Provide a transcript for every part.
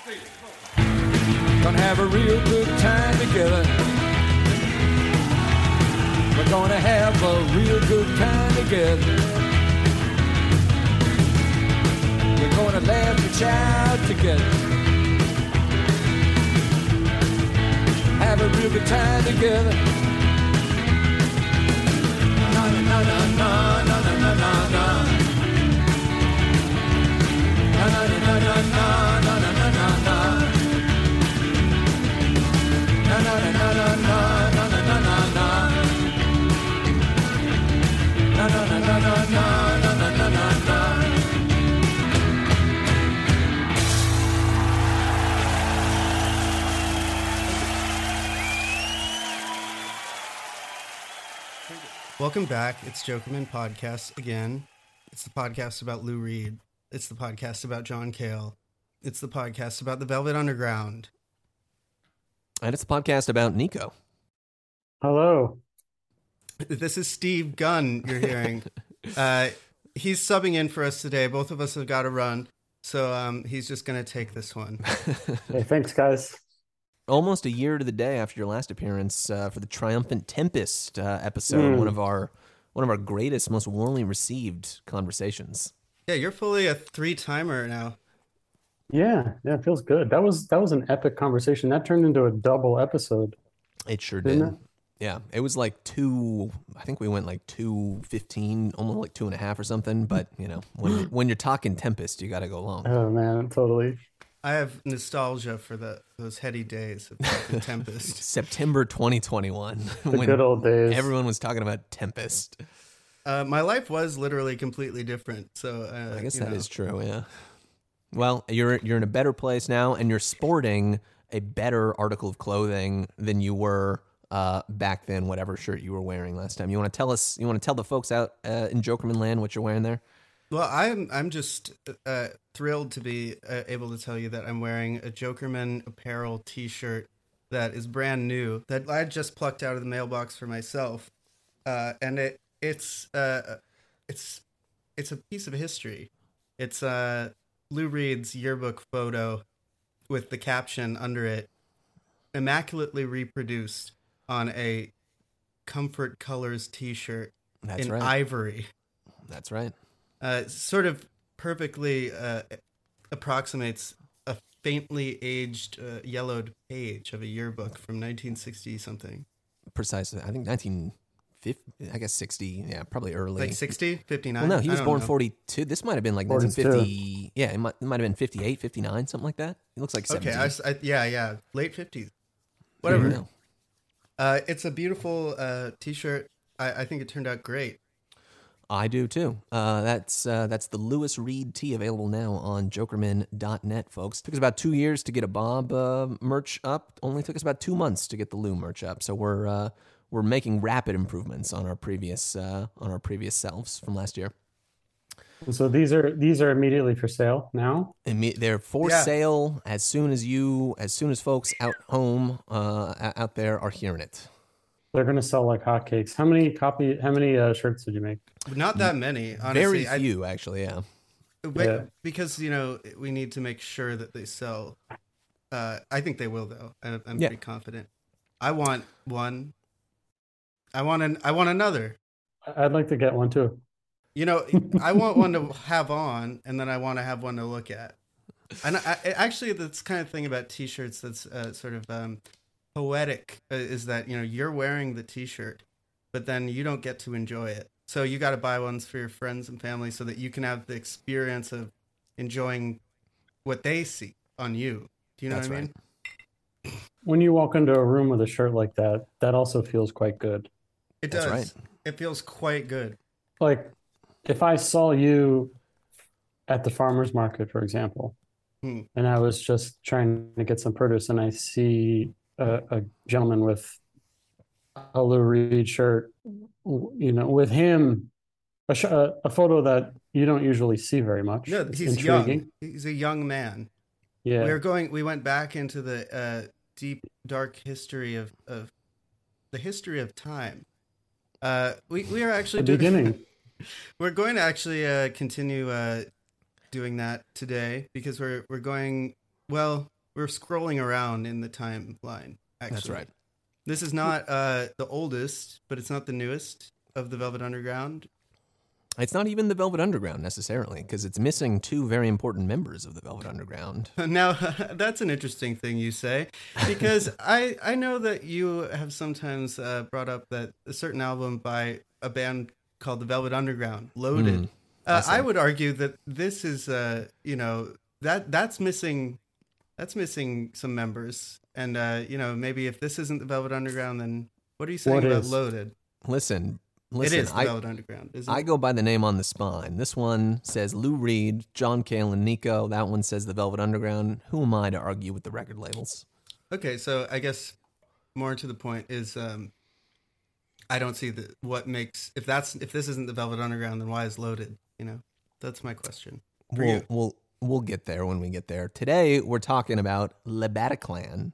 Gonna have a real good time together. We're gonna have a real good time together. We're gonna laugh and shout together. Have a real good time together. Na na na na na na na na na na. Na na na na na na na na na na. Na na na na na na na na na na. Na na na na na na na na na na. Welcome back. It's Jokerman Podcast again. It's the podcast about Lou Reed. It's the podcast about John Cale. It's the podcast about the Velvet Underground. And it's a podcast about Nico. Hello. This is Steve Gunn you're hearing. He's subbing in for us today. Both of us have got to run, so he's just going to take this one. Hey, thanks, guys. Almost a year to the day after your last appearance for the Triumphant Tempest episode, one of our greatest, most warmly received conversations. Yeah, you're fully a 3-timer now. Yeah, it feels good. That was an epic conversation. That turned into a double episode. It sure Didn't did. it? Yeah, it was like I think we went like 2:15, almost like 2.5 or something. But you know, when you're talking Tempest, you got to go long. Oh man, totally. I have nostalgia for those heady days of the Tempest. September 2021, The good old days. everyone was talking about Tempest. My life was literally completely different. So I guess that is true. Yeah. Well, you're in a better place now, and you're sporting a better article of clothing than you were back then. Whatever shirt you were wearing last time. You want to tell us? You want to tell the folks out in Jokerman Land what you're wearing there? Well, I'm just thrilled to be able to tell you that I'm wearing a Jokerman apparel T-shirt that is brand new that I just plucked out of the mailbox for myself, and it's a piece of history. It's Lou Reed's yearbook photo with the caption under it, immaculately reproduced on a Comfort Colors T-shirt in ivory. That's right. Sort of perfectly approximates a faintly aged yellowed page of a yearbook from 1960 something. Precisely. I think 1950, I guess 60. Yeah, probably early. Like 60, 59? Well, no, he was born know. 42. This might have been like 1950. Yeah, it might have been 58, 59, something like that. It looks like 17. Okay, yeah, late 50s. Whatever. Mm-hmm. It's a beautiful T-shirt. I think it turned out great. I do too. That's the Lewis Reed tee, available now on Jokerman.net, folks. Took us about 2 years to get a Bob merch up. Only took us about 2 months to get the Lou merch up. So we're making rapid improvements on our previous selves from last year. So these are immediately for sale now. And they're for sale as soon as folks out there are hearing it. They're going to sell like hotcakes. How many shirts did you make? Not that many, honestly. Very few, actually. Yeah. Because we need to make sure that they sell. I think they will, though. I'm pretty confident. I want one. I want another. I'd like to get one too. I want one to have on, and then I want to have one to look at. And actually, that's kind of thing about T-shirts that's sort of poetic is that you're wearing the T-shirt, but then you don't get to enjoy it. So you got to buy ones for your friends and family so that you can have the experience of enjoying what they see on you. Do you know what I mean? Right. When you walk into a room with a shirt like that, that also feels quite good. It does. Right. It feels quite good. Like if I saw you at the farmer's market, for example, and I was just trying to get some produce and I see a gentleman with a Lou Reed shirt, with him, a photo that you don't usually see very much. No, he's young. He's a young man. Yeah. We went back into the deep, dark history of the history of time. We are actually beginning. We're going to actually continue doing that today because we're going. Well, we're scrolling around in the timeline. Actually, That's right. This is not the oldest, but it's not the newest of the Velvet Underground. It's not even the Velvet Underground necessarily, because it's missing two very important members of the Velvet Underground. Now, that's an interesting thing you say, because I know that you have sometimes brought up that a certain album by a band called the Velvet Underground, Loaded. I would argue that this is, that's missing some members. And, maybe if this isn't the Velvet Underground, then what are you saying about Loaded? Listen, it is the Velvet Underground, isn't it? I go by the name on the spine. This one says Lou Reed, John Cale, and Nico. That one says the Velvet Underground. Who am I to argue with the record labels? Okay, so I guess more to the point is I don't see what makes if this isn't the Velvet Underground, then why is Loaded? That's my question. We'll get there when we get there. Today we're talking about Le Bataclan,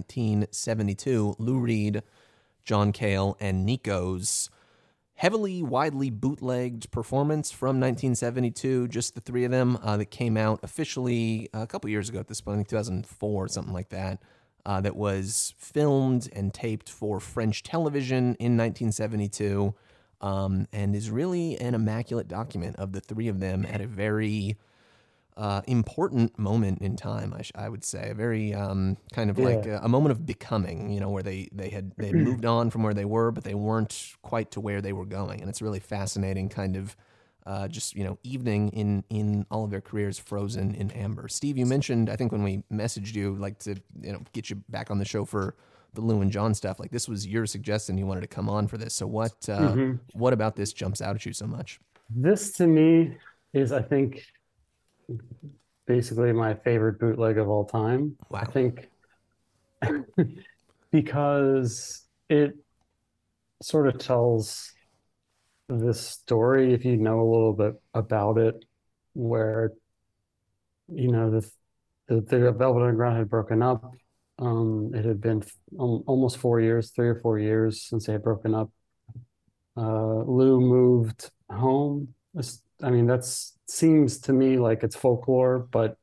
1972. Lou Reed, John Cale, and Nico's heavily, widely bootlegged performance from 1972, just the three of them, that came out officially a couple years ago at this point, 2004, something like that, that was filmed and taped for French television in 1972, and is really an immaculate document of the three of them at a very important moment in time, I would say. A very like a moment of becoming, where they had moved on from where they were, but they weren't quite to where they were going. And it's a really fascinating kind of evening in all of their careers frozen in amber. Steve, you mentioned, I think when we messaged you, like to get you back on the show for the Lou and John stuff, like this was your suggestion, you wanted to come on for this. So what about this jumps out at you so much? This to me is, I think, basically my favorite bootleg of all time. Wow. I think because it sort of tells this story, if you know a little bit about it, where the Velvet Underground had broken up. It had been almost 4 years, 3 or 4 years since they had broken up. Lou moved home. That seems to me like it's folklore, but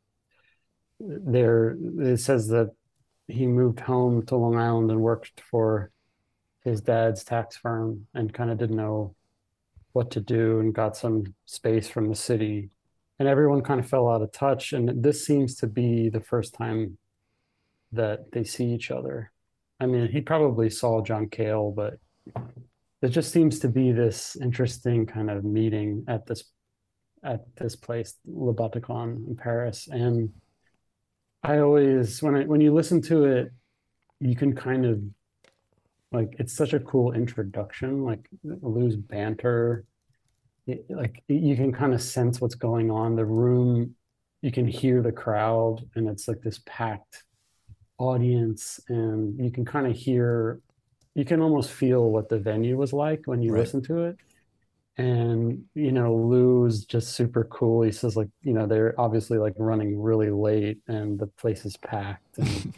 it says that he moved home to Long Island and worked for his dad's tax firm and kind of didn't know what to do and got some space from the city, and everyone kind of fell out of touch. And this seems to be the first time that they see each other. I mean, he probably saw John Cale, but it just seems to be this interesting kind of meeting at this place, Le Bataclan in Paris. And I always, when you listen to it, you can kind of, like, it's such a cool introduction, like Lou's banter. You can kind of sense what's going on. The room, you can hear the crowd, and it's like this packed audience, and you can kind of hear, you can almost feel what the venue was like when you listen to it. And, Lou's just super cool. He says, like, they're obviously like running really late and the place is packed. And,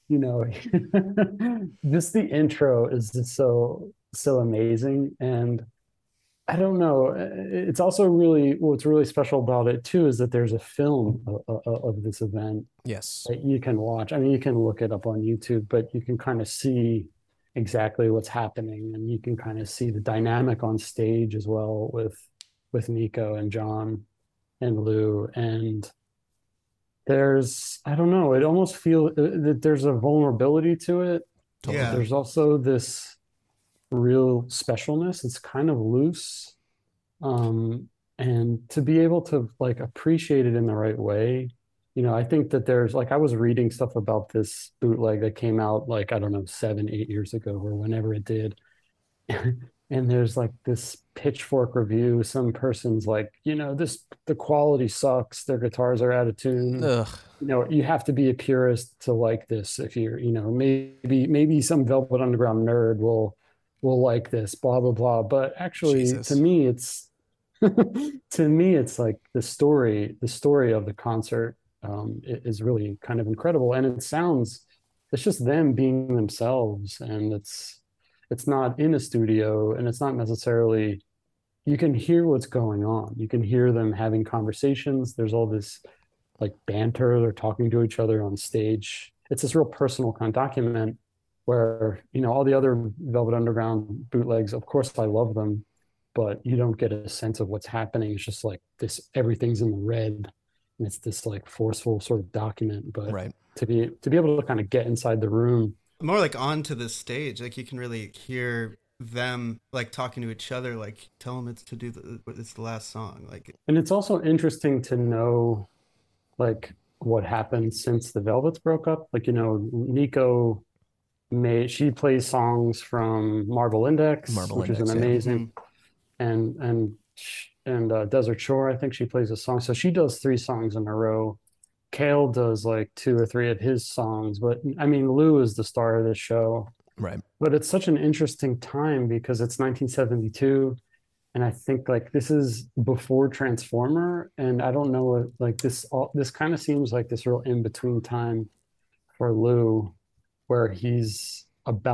just the intro is just so amazing. And I don't know. It's also really, what's really special about it too is that there's a film of this event. Yes. That you can watch. I mean, you can look it up on YouTube, but you can kind of see exactly what's happening, and you can kind of see the dynamic on stage as well with Nico and John and Lou. And I don't know, it almost feels that there's a vulnerability to it. Yeah. There's also this real specialness. It's kind of loose, and to be able to like appreciate it in the right way. I think that there's, like, I was reading stuff about this bootleg that came out, like, I don't know, 7-8 years ago or whenever it did. And there's like this Pitchfork review. Some person's like, the quality sucks. Their guitars are out of tune. Ugh. You have to be a purist to like this. If you're, maybe some Velvet Underground nerd will like this, blah, blah, blah. But actually, Jesus. to me, it's like the story of the concert is really kind of incredible. And it's just them being themselves, and it's not in a studio, and it's not necessarily, you can hear what's going on. You can hear them having conversations. There's all this like banter. They're talking to each other on stage. It's this real personal kind of document where, all the other Velvet Underground bootlegs, of course I love them, but you don't get a sense of what's happening. It's just like this, everything's in the red, and it's this like forceful sort of document. But Right. to be able to kind of get inside the room, more like onto the stage, like you can really hear them like talking to each other, like tell them it's the last song, like. and it's also interesting to know like what happened since the Velvets broke up. Like, Nico she plays songs from Marble Index, which is an amazing, and Desert Shore, I think she plays a song. So she does 3 songs in a row. Cale does like 2 or 3 of his songs, but I mean, Lou is the star of this show. Right. But it's such an interesting time because it's 1972, and I think like this is before Transformer, and I don't know, like this kind of seems like this real in between time for Lou, where he's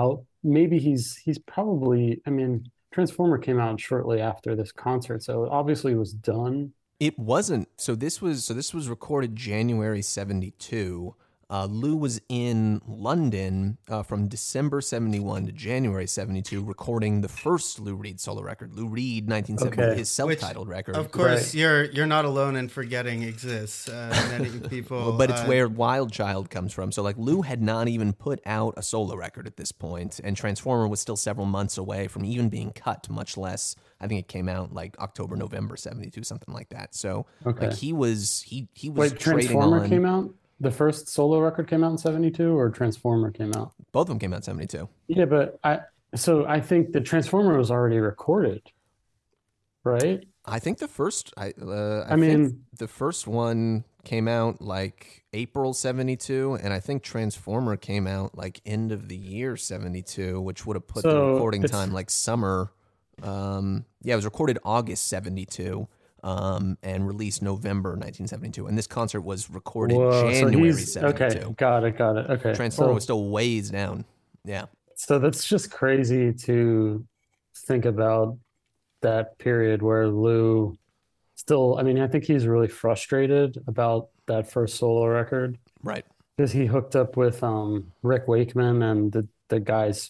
probably, I mean, Transformer came out shortly after this concert, so it obviously was done. It wasn't. So this was recorded January 72. Lou was in London from December 71 to January 72, recording the first Lou Reed solo record, Lou Reed 1970, his self-titled record. Of course, right. You're not alone in forgetting exists. Many people, but it's where Wild Child comes from. So like Lou had not even put out a solo record at this point, and Transformer was still several months away from even being cut, much less. I think it came out like October, November 72, something like that. So like he was Wait, Transformer came out? The first solo record came out in 72, or Transformer came out? Both of them came out in 72. Yeah, but I think the Transformer was already recorded, right? I think the first, I mean, the first one came out like April 72, and I think Transformer came out like end of the year 72, which would have put the recording time like summer. It was recorded August 72. And released November 1972, and this concert was recorded January 72. Okay, got it. Okay, Transformer was still ways down. Yeah. So that's just crazy to think about that period where Lou still. I mean, I think he's really frustrated about that first solo record, right? Because he hooked up with Rick Wakeman and the guys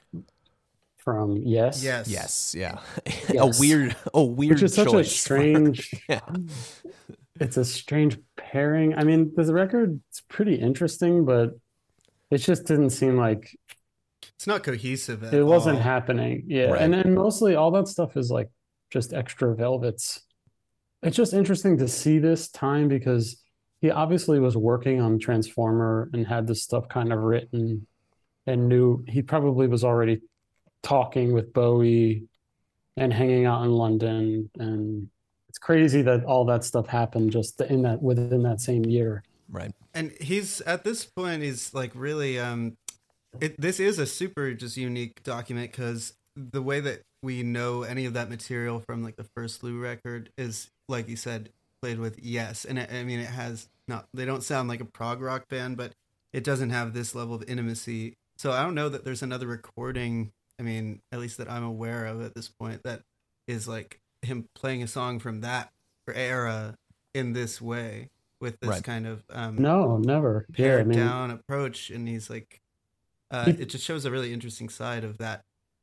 from Yes. Yeah. Yes. A weird which is such choice. A strange It's a strange pairing. I mean, the record's pretty interesting, but it just didn't seem like it's not cohesive at it all. Wasn't happening. Yeah. Right. And then mostly all that stuff is like just extra Velvets. It's just interesting to see this time because he obviously was working on Transformer and had this stuff kind of written and knew he probably was already talking with Bowie and hanging out in London, and it's crazy that all that stuff happened just within that same year. Right. And he's at this point, he's like really this is a super just unique document because the way that we know any of that material from like the first Lou record is, like you said, played with Yes, and I mean it has not, they don't sound like a prog rock band, but it doesn't have this level of intimacy. So I don't know that there's another recording, I mean, at least that I'm aware of at this point, that is like him playing a song from that era in this way with this kind of no, never pared down approach. And he's like, it just shows a really interesting side of that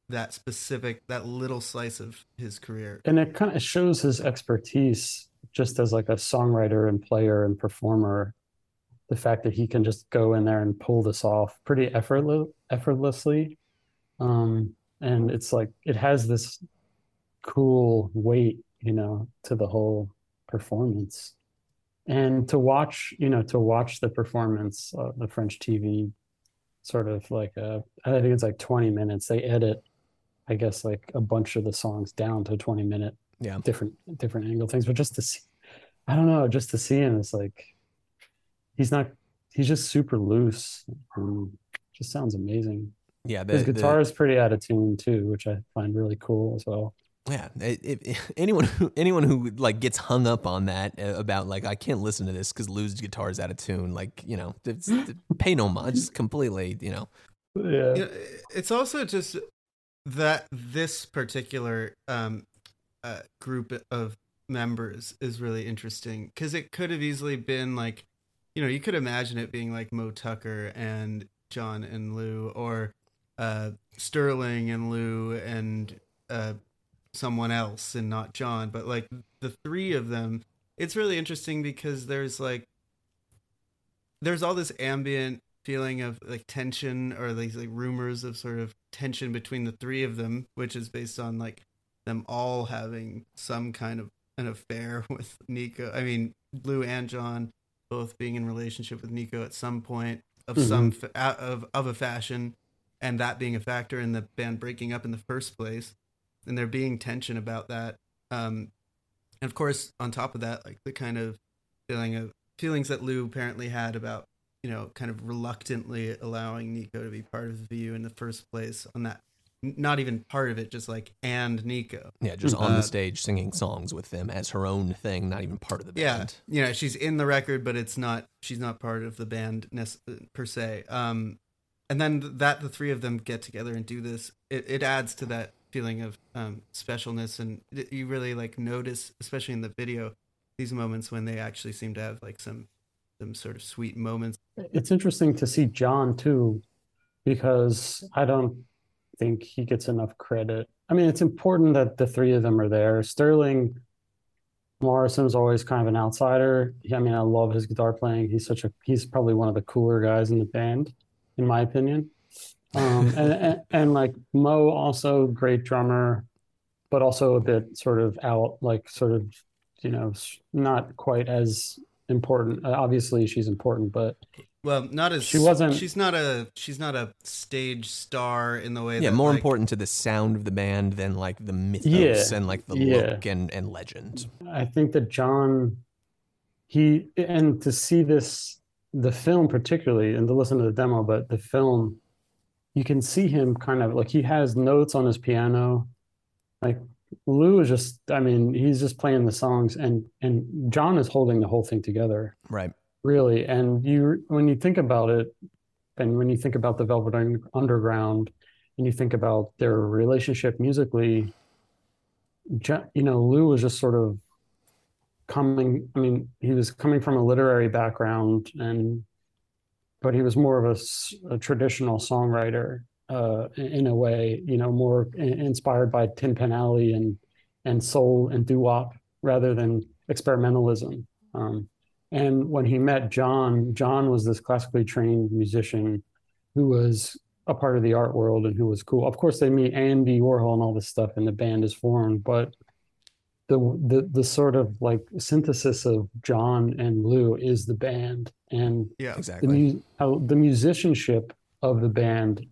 little slice of his career. And it kind of shows his expertise just as like a songwriter and player and performer. The fact that he can just go in there and pull this off pretty effortlessly. And it's like it has this cool weight, to the whole performance. And to watch the performance, the French TV sort of like I think it's like 20 minutes. They edit, I guess, like a bunch of the songs down to 20-minute, different angle things. But just to see, I don't know, just to see him, it's like he's just super loose. Just sounds amazing. Yeah, his guitar is pretty out of tune too, which I find really cool as well. Yeah, anyone who like gets hung up on that about like I can't listen to this because Lou's guitar is out of tune, like pay no mind, just completely, Yeah. It's also just that this particular group of members is really interesting, because it could have easily been like, you could imagine it being like Mo Tucker and John and Lou, or Sterling and Lou and someone else and not John, but like the three of them. It's really interesting because there's all this ambient feeling of like tension, or these like rumors of sort of tension between the three of them, which is based on like them all having some kind of an affair with Nico. I mean, Lou and John both being in relationship with Nico at some point of of a fashion, and that being a factor in the band breaking up in the first place, and there being tension about that. And of course, on top of that, like the kind of feelings that Lou apparently had about, kind of reluctantly allowing Nico to be part of the VU in the first place, on that, not even part of it, just like, and Nico. Yeah, just on the stage singing songs with them as her own thing, not even part of the band. Yeah, she's in the record, but she's not part of the band per se. And then that the three of them get together and do this, it adds to that feeling of specialness, and you really like notice, especially in the video, these moments when they actually seem to have like some sort of sweet moments. It's interesting to see John too, because I don't think he gets enough credit. I mean, it's important that the three of them are there. Sterling Morrison's always kind of an outsider. I mean, I love his guitar playing. He's probably one of the cooler guys in the band, in my opinion. And like Mo, also great drummer, but also a bit sort of out, like sort of, not quite as important. Obviously she's important, but not as she's not a stage star in the way that, more like, important to the sound of the band than like the mythos and like the look and legend. I think that John, and to see the film particularly, and to listen to the demo, but the film, you can see him kind of like, he has notes on his piano. Like Lou is just, I mean, he's just playing the songs, and John is holding the whole thing together. Right. Really. And when you think about it, and when you think about the Velvet Underground, and you think about their relationship musically, Lou was just sort of he was coming from a literary background, but he was more of a traditional songwriter, in a way, more inspired by Tin Pan Alley and soul and doo-wop rather than experimentalism. And when he met John was this classically trained musician who was a part of the art world and who was cool. Of course, they meet Andy Warhol and all this stuff, and the band is formed. But the sort of like synthesis of John and Lou is the band, and yeah, exactly. The musicianship of the band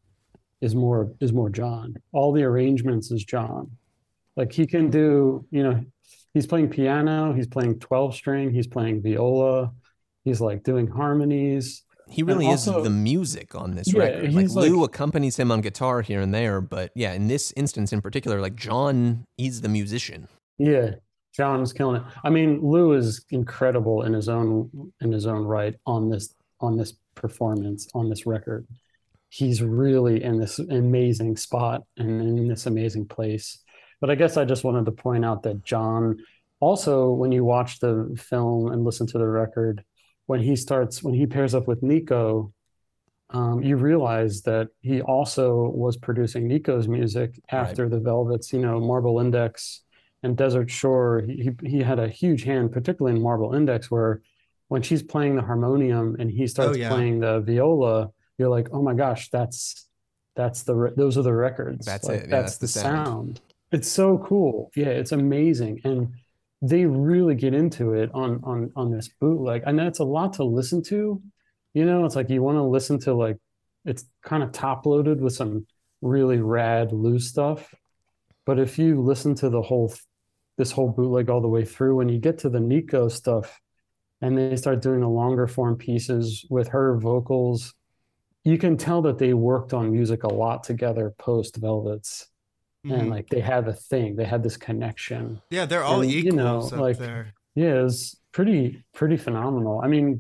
is more John. All the arrangements is John. Like he can do, he's playing piano, he's playing 12-string, he's playing viola, he's like doing harmonies. He really is the music on this record. Like Lou accompanies him on guitar here and there, but yeah, in this instance in particular, like John, he's the musician. Yeah, John's killing it. I mean, Lou is incredible in his own right on this performance, on this record. He's really in this amazing spot and in this amazing place. But I guess I just wanted to point out that John, also, when you watch the film and listen to the record, when he pairs up with Nico, you realize that he also was producing Nico's music after the Velvets, Marble Index and Desert Shore. He had a huge hand, particularly in Marble Index, where when she's playing the harmonium and he starts playing the viola, you're like, oh my gosh, those are the records. That's like, it. Yeah, that's the sound. It's so cool. Yeah, it's amazing. And they really get into it on this bootleg. I know it's a lot to listen to. It's like you want to listen to, like, it's kind of top loaded with some really rad loose stuff. But if you listen to this whole bootleg all the way through, when you get to the Nico stuff and they start doing the longer form pieces with her vocals, you can tell that they worked on music a lot together post Velvets. And like they have a thing, they had this connection. Yeah, they're all equals up there. Yeah, it's pretty phenomenal. I mean,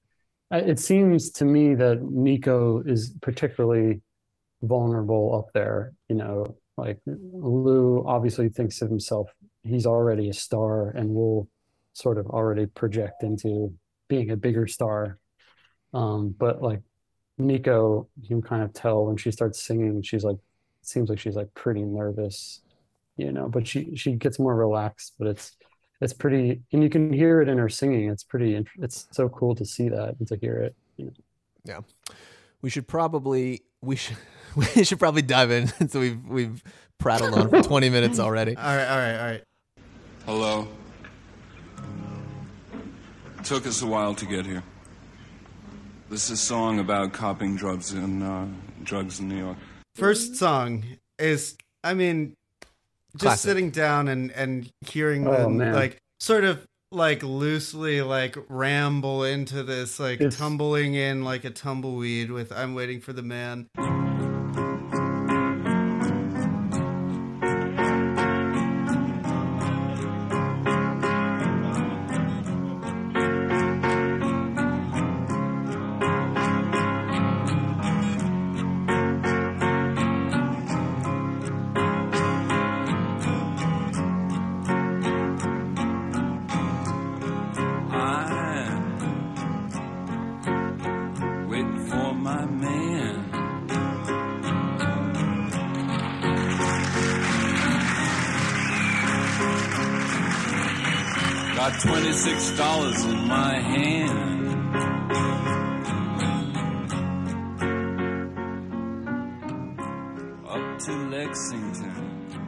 it seems to me that Nico is particularly vulnerable up there. Like Lou obviously thinks of himself he's already a star and will sort of already project into being a bigger star. But like Nico, you can kind of tell when she starts singing, she's like, it seems like she's like pretty nervous, but she gets more relaxed, but it's pretty, and you can hear it in her singing. It's so cool to see that and to hear it. Yeah. We should probably dive in. So we've prattled on for 20 minutes already. All right. Hello. It took us a while to get here. This is a song about copping drugs in New York. First song is, I mean, just Classic. sitting down and hearing Oh, them man. like sort of like loosely like ramble into this, like tumbling in like a tumbleweed with "I'm Waiting for the Man." I'm waiting for my man. Got $26 in my hand. Up to Lexington.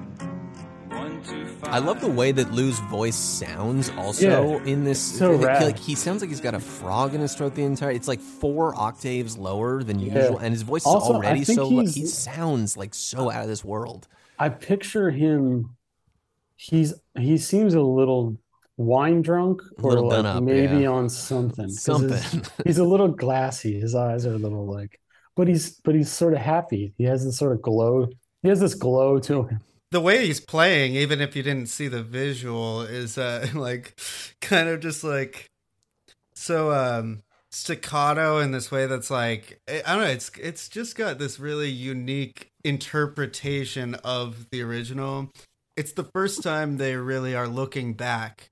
I love the way that Lou's voice sounds also in this. So rad. Like, he sounds like he's got a frog in his throat the entire. It's like 4 octaves lower than usual, and his voice Also, is already I think so. He sounds like so out of this world. I picture him. He seems a little wine drunk, or Little like done up, maybe yeah. on something. 'Cause Something. he's a little glassy. His eyes are a little like, but he's sort of happy. He has this sort of glow. He has this glow to him. The way he's playing, even if you didn't see the visual, is like kind of just like so staccato in this way that's like, I don't know, it's just got this really unique interpretation of the original. It's the first time they really are looking back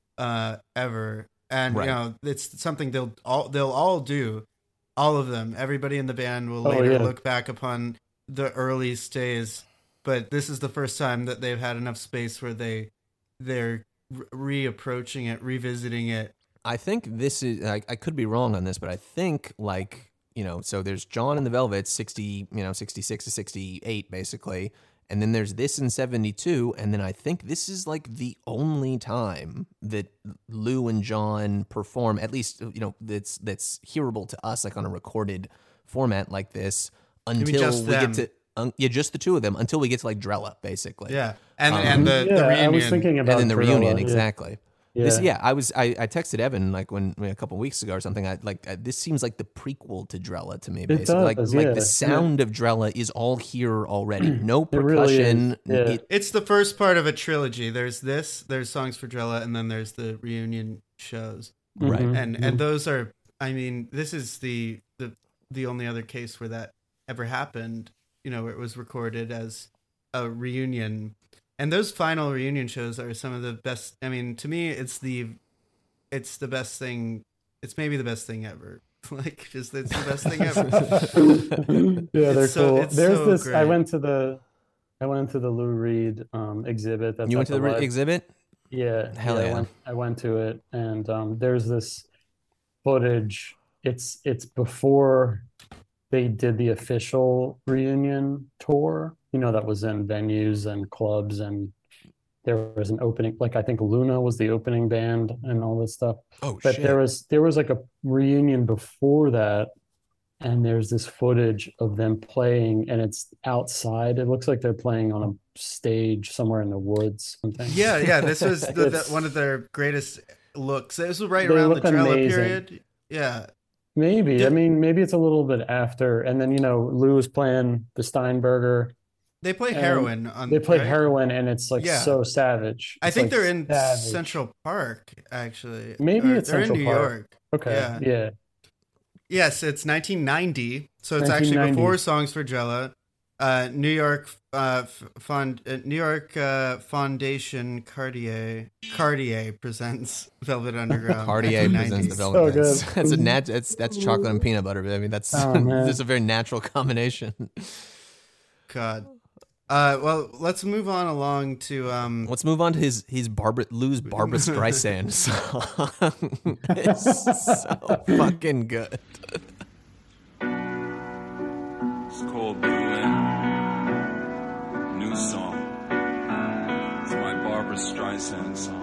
ever, and Right. you know, it's something they'll all do, all of them. Everybody in the band will later yeah. look back upon the early stays. But this is the first time that they've had enough space where they're reapproaching it, revisiting it. I think this is. I could be wrong on this, but I think so there's John and the Velvets 66 to 68 basically, and then there's this in 72, and then I think this is like the only time that Lou and John perform, at least that's hearable to us, like on a recorded format like this, until just we them? get to. Just the two of them until we get to like Drella, basically. Yeah, and the reunion. I was thinking about And then the Gorilla, reunion, yeah. exactly. Yeah. I texted Evan like when a couple weeks ago or something. This seems like the prequel to Drella to me. Basically, does, like yeah. the sound of Drella is all here already. No It really percussion. is, yeah. It's the first part of a trilogy. There's songs for Drella, and then there's the reunion shows. Right. And those are, I mean, this is the only other case where that ever happened. Where it was recorded as a reunion, and those final reunion shows are some of the best. I mean, to me, it's the best thing. It's maybe the best thing ever. It's the best thing ever. Yeah, they're so- cool. it's There's so this. I great. went to the Lou Reed exhibit. That's You went at to the live- exhibit? Yeah, Hell yeah. I went to it, and there's this footage. It's before they did the official reunion tour, that was in venues and clubs, and there was an opening, like I think Luna was the opening band and all this stuff. Oh But shit! there was like a reunion before that, and there's this footage of them playing, and it's outside. It looks like they're playing on a stage somewhere in the woods, something. Yeah. This was It's- one of their greatest looks. This was right They around the look Drella amazing. period. Yeah. Maybe. Yeah. I mean, maybe it's a little bit after. And then, Lou was playing the Steinberger. They play And heroin on. They play right? heroin, and it's like Yeah. so savage. I It's think like they're in savage. Central Park, actually. Maybe Or it's they're Central in New Park. York. Okay. Yeah. Yes, it's 1990, so it's actually 1990. before Songs for Drella. New York New York Foundation Cartier presents Velvet Underground. Cartier presents the 1990s. Velvet. So good. That's chocolate and peanut butter. I mean, that's Oh, man. that's a very natural combination. God. Well, let's move on along to Let's move on to his Lou's Barbra Streisand song. It's so fucking good. It's called Berlin. New song. It's my Barbra Streisand song.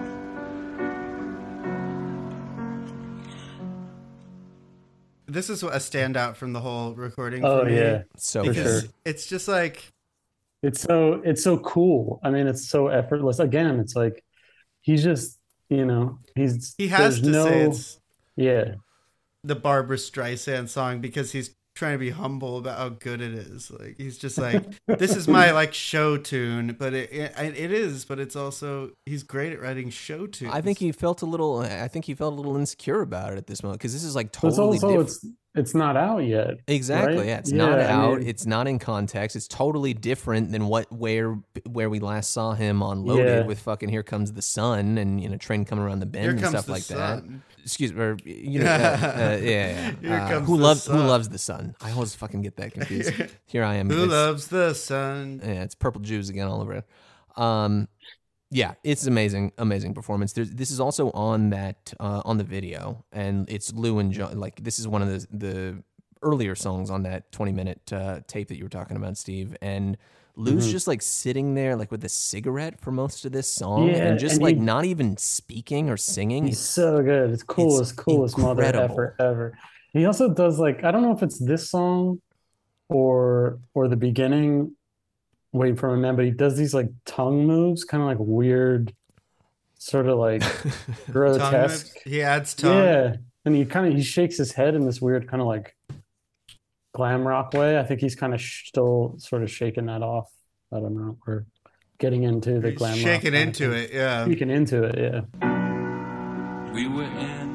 this is a standout from the whole recording. Oh for me, yeah, So for because sure. it's just like It's so cool. I mean, it's so effortless. Again, it's like he's just, he has there's to say no, it's yeah. the Barbra Streisand song because he's trying to be humble about how good it is. Like he's just like, this is my like show tune, but it is, but it's also he's great at writing show tunes. I think he felt a little insecure about it at this moment because this is like But it's totally also different. it's not out yet. Exactly. right? Yeah, it's Yeah, not I out. mean- It's not in context. It's totally different than where we last saw him on Loaded Yeah. with fucking "Here Comes the Sun" and train coming around the bend Here and comes stuff the like sun. that. Excuse me, or, yeah. Here comes who the loves sun. Who loves the sun? I always fucking get that confused. Here I am. Who It's- loves the sun? Yeah, it's Purple Jews again all over it. Yeah, it's amazing performance. This is also on that on the video, and it's Lou and John. Like this is one of the earlier songs on that 20-minute tape that you were talking about, Steve. And Lou's just like sitting there like with a cigarette for most of this song, Yeah, and just and like he- not even speaking or singing. He's so good. It's coolest mother incredible. effort ever. He also does like, I don't know if it's this song or the beginning, Waiting for a Man, but he does these like tongue moves, kind of like weird, sort of like Tongue grotesque. moves. He adds tongue. Yeah, and he shakes his head in this weird kind of like glam rock way. I think he's kind of still sort of shaking that off. I don't know, or getting into the He's glam rock shaking kind of into thing. it. Yeah. Shaking into it, yeah. We were in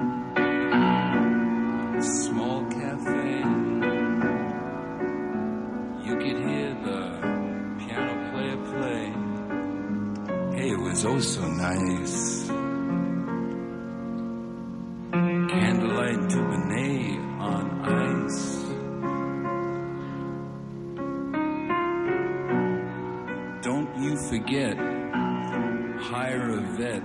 a small cafe. You could hear the piano player play. Hey, it was oh so nice. Candlelight Dubonnet on ice. Don't you forget, hire a vet.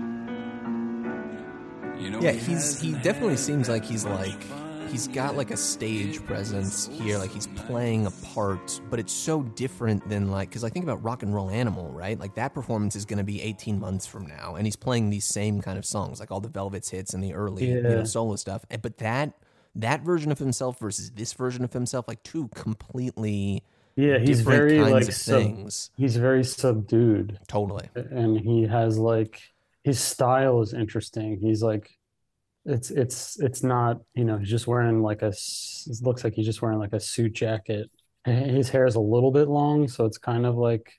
You know, Yeah, has he the definitely hat seems like that he's was like fun. he's got like a stage presence here, like he's playing a part, but it's so different than like because I think about Rock and Roll Animal, right? Like that performance is going to be 18 months from now, and he's playing these same kind of songs, like all the Velvet's hits and the early Yeah. solo stuff. But that version of himself versus this version of himself, like two completely Yeah, he's different very kinds like of things. he's very subdued, Totally. and he has like his style is interesting. He's like it's not, he's just wearing like it looks like he's just wearing like a suit jacket. His hair is a little bit long, so it's kind of like,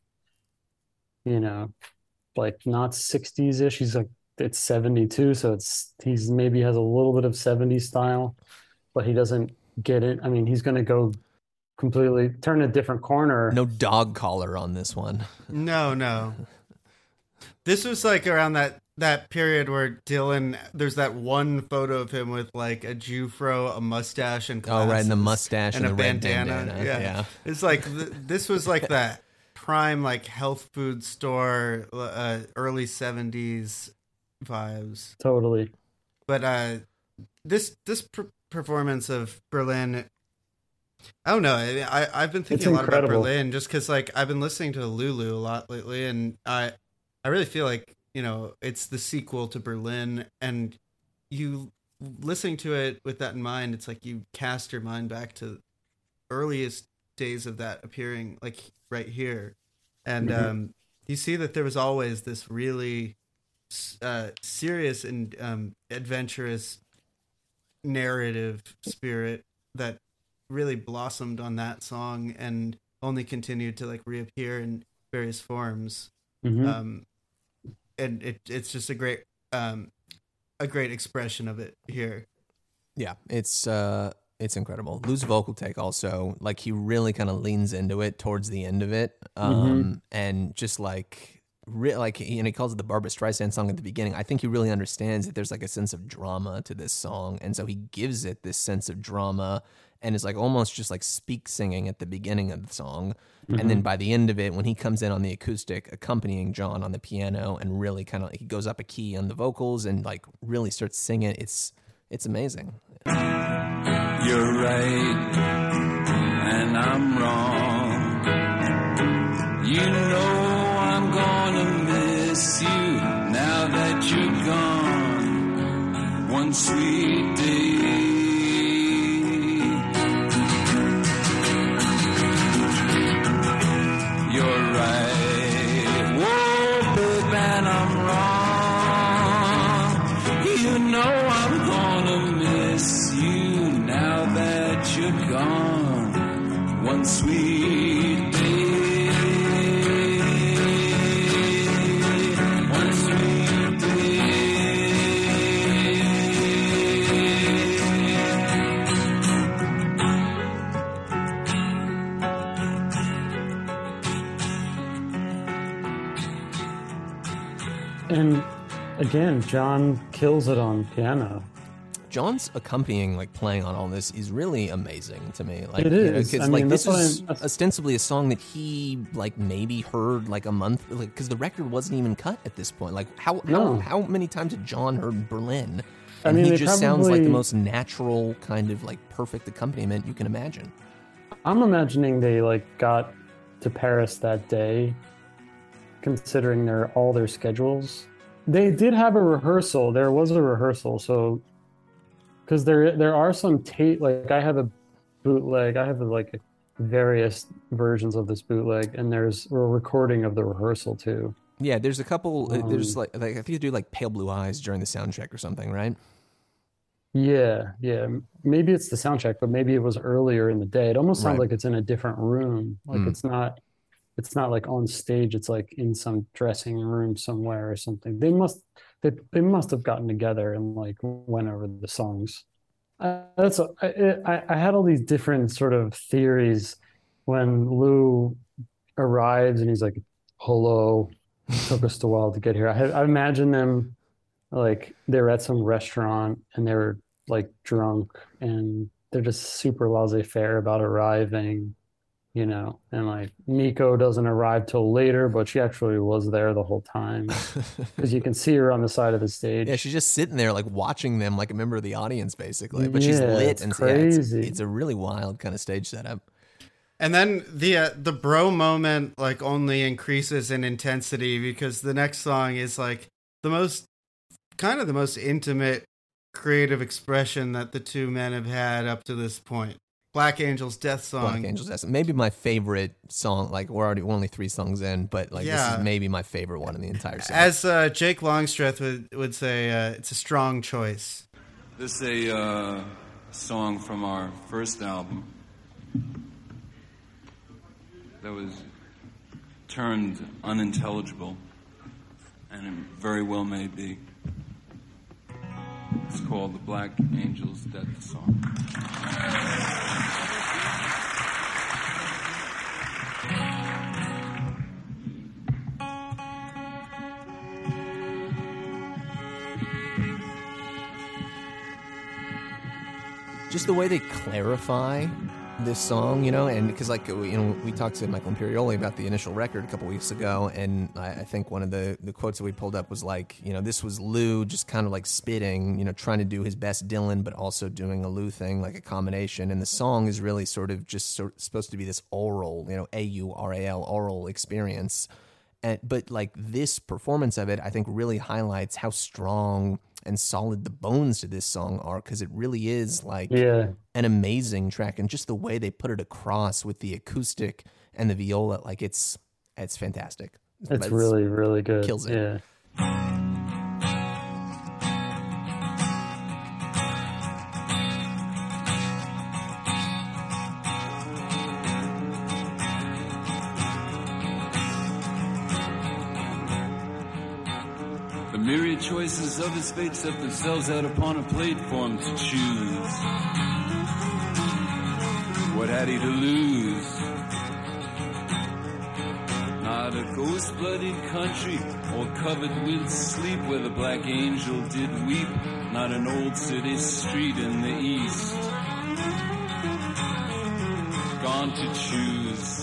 like not 60s-ish. He's like it's 72, so he's maybe has a little bit of 70s style, but he doesn't get it. I mean, he's gonna go completely turn a different corner. No dog collar on this one. No. This was like around that period where Dylan, there's that one photo of him with like a Jufro, a mustache, and Oh, right, and the glasses, mustache and a the red bandana. bandana. Yeah. It's like this was like that prime like health food store, early 70s vibes. Totally. But this performance of Berlin, I don't know. I've been thinking It's a lot about incredible. Berlin just because like I've been listening to Lulu a lot lately, and I really feel like it's the sequel to Berlin, and you listening to it with that in mind, it's like you cast your mind back to earliest days of that appearing like right here, and you see that there was always this really serious and adventurous narrative spirit that really blossomed on that song and only continued to like reappear in various forms. Mhm. And it's just a great expression of it here. Yeah, it's It's incredible. Lou's vocal take also, like he really kind of leans into it towards the end of it, and just like he calls it the Barbra Streisand song at the beginning. I think he really understands that there's like a sense of drama to this song, and so he gives it this sense of drama, and is like almost just like speak singing at the beginning of the song, and then by the end of it, when he comes in on the acoustic, accompanying John on the piano, and really kind of he goes up a key on the vocals and like really starts singing. It's amazing. You're right, and I'm wrong. You know I'm gonna miss you now that you're gone. One sweet day. You're right, whoa, babe, and I'm wrong. You know I'm gonna miss you now that you're gone. One sweet day. One sweet day. And again, John kills it on piano. John's accompanying, like playing on all this, is really amazing to me. Like, it is. Because I mean, this that's is why ostensibly a song that he like maybe heard like a month, like because the record wasn't even cut at this point. Like how many times had John heard Berlin? And he just sounds like the most natural kind of like perfect accompaniment you can imagine. I'm imagining they like got to Paris that day, considering all their schedules. They did have a rehearsal. There was a rehearsal, so because there are some tape. Like I have a bootleg. I have like various versions of this bootleg, and there's a recording of the rehearsal too. Yeah, there's a couple. There's like I think you do like Pale Blue Eyes during the sound check or something, right? Yeah. Maybe it's the sound check, but maybe it was earlier in the day. It almost sounds like it's in a different room. Like it's not like on stage. It's like in some dressing room somewhere or something. They must have gotten together and like went over the songs. I had all these different sort of theories when Lou arrives and he's like, "Hello." It took us a while to get here. I imagine them like they were at some restaurant and they were like drunk and they're just super laissez-faire about arriving, you know, and like Nico doesn't arrive till later, but she actually was there the whole time because you can see her on the side of the stage. Yeah, she's just sitting there like watching them like a member of the audience basically, but she's lit and crazy. It's a really wild kind of stage setup. And then the bro moment like only increases in intensity because the next song is like the most intimate creative expression that the two men have had up to this point. Black Angel's Death Song. Black Angel's Death Song. Maybe my favorite song. Like we're only 3 songs in, but like this is maybe my favorite one in the entire series. As Jake Longstreth would say, it's a strong choice. This is a song from our first album that was turned unintelligible, and it very well may be. It's called The Black Angel's Death Song. Just the way they clarify this song, you know, and because like, you know, we talked to Michael Imperioli about the initial record a couple weeks ago, and I think one of the quotes that we pulled up was like, you know, this was Lou just kind of like spitting, you know, trying to do his best Dylan, but also doing a Lou thing, like a combination. And the song is really sort of just supposed to be this oral, you know, AURAL, oral experience. But like this performance of it, I think really highlights how strong and solid the bones to this song are, because it really is like an amazing track, and just the way they put it across with the acoustic and the viola, like it's fantastic. It's really, really good. Kills it. Yeah. The myriad choices of his fate set themselves out upon a plate for him to choose. What had he to lose? Not a ghost-blooded country, all covered with sleep, where the black angel did weep. Not an old city street in the east. Gone to choose.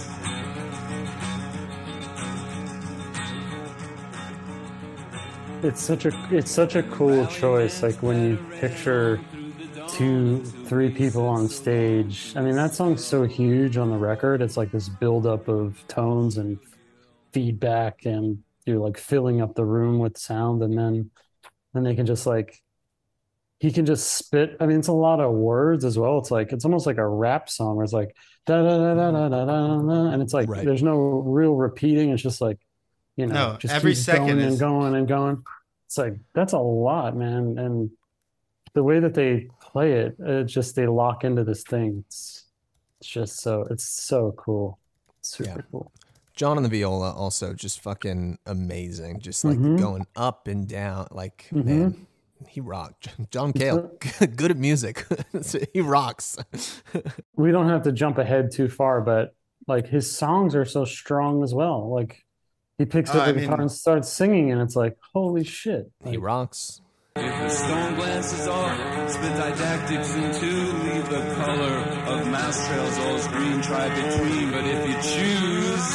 It's such a cool choice. Like when you picture 3 people on stage. I mean, that song's so huge on the record. It's like this buildup of tones and feedback, and you're like filling up the room with sound, and then they can just like he can just spit. I mean, it's a lot of words as well. It's almost like a rap song where it's like da da da da da da da, and it's like there's no real repeating. It's just like just every keeps second going is... and going and going. It's like that's a lot, man. And the way that they play it, they lock into this thing. It's so cool. It's super cool. John on the viola also just fucking amazing. Just like going up and down. Like, man, he rocked. John Cale, good at music. He rocks. We don't have to jump ahead too far, but like his songs are so strong as well. Like he picks up the guitar and starts singing, and it's like, holy shit. He rocks. If the stone glances off, spit didactics into, leave the color of mouse trails, all's green, try between. But if you choose,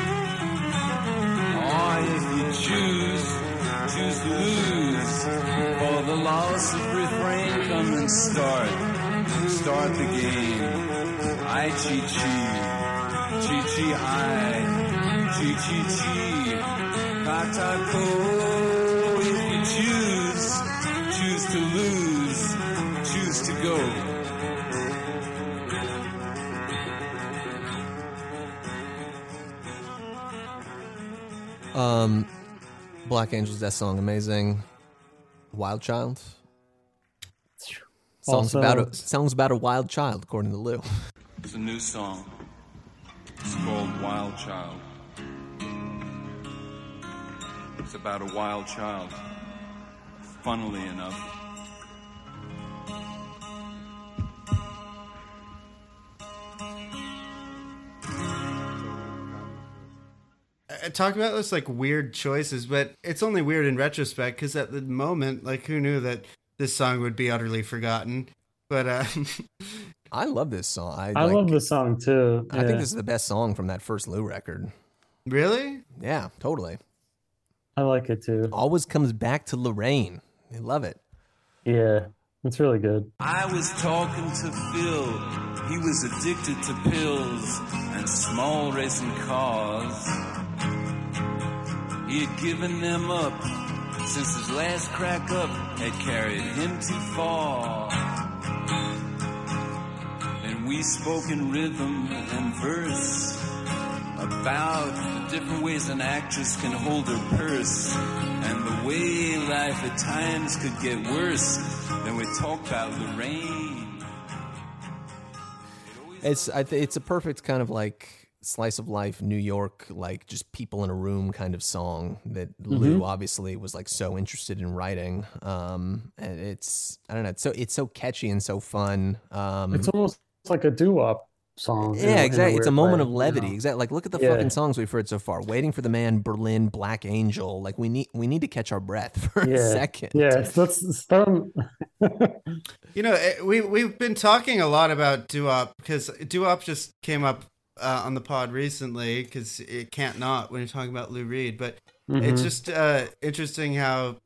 choose to lose. For the loss of refrain, come and start the game. I chi, chi, katako. If you choose to lose, choose to go. Black Angels, that song, amazing. Wild Child. Songs about a wild child, according to Lou. It's a new song. It's called Wild Child. It's about a wild child. Funnily enough. I talk about this like weird choices, but it's only weird in retrospect because at the moment, like, who knew that this song would be utterly forgotten? But I love this song. I love this song too. I think this is the best song from that first Lou record. Really? Yeah, totally. I like it too. Always comes back to Lorraine. I love it. Yeah, it's really good. I was talking to Phil. He was addicted to pills and small racing cars. He had given them up since his last crack up had carried him too far. And we spoke in rhythm and verse about the different ways an actress can hold her purse, and the way life at times could get worse. Then we talked about Lorraine. It's a perfect kind of like slice of life, New York, like just people in a room kind of song that Lou obviously was like so interested in writing. And it's, I don't know, it's so catchy and so fun. It's almost like a doo-wop song. Yeah, exactly. It's a moment of levity. You know? Exactly. Like, look at the fucking songs we've heard so far. Waiting for the Man, Berlin, Black Angel. Like, we need to catch our breath for a second. Yeah, let's start. You know, we've been talking a lot about doo-wop because doo-wop just came up on the pod recently because it can't not when you're talking about Lou Reed. But it's just interesting how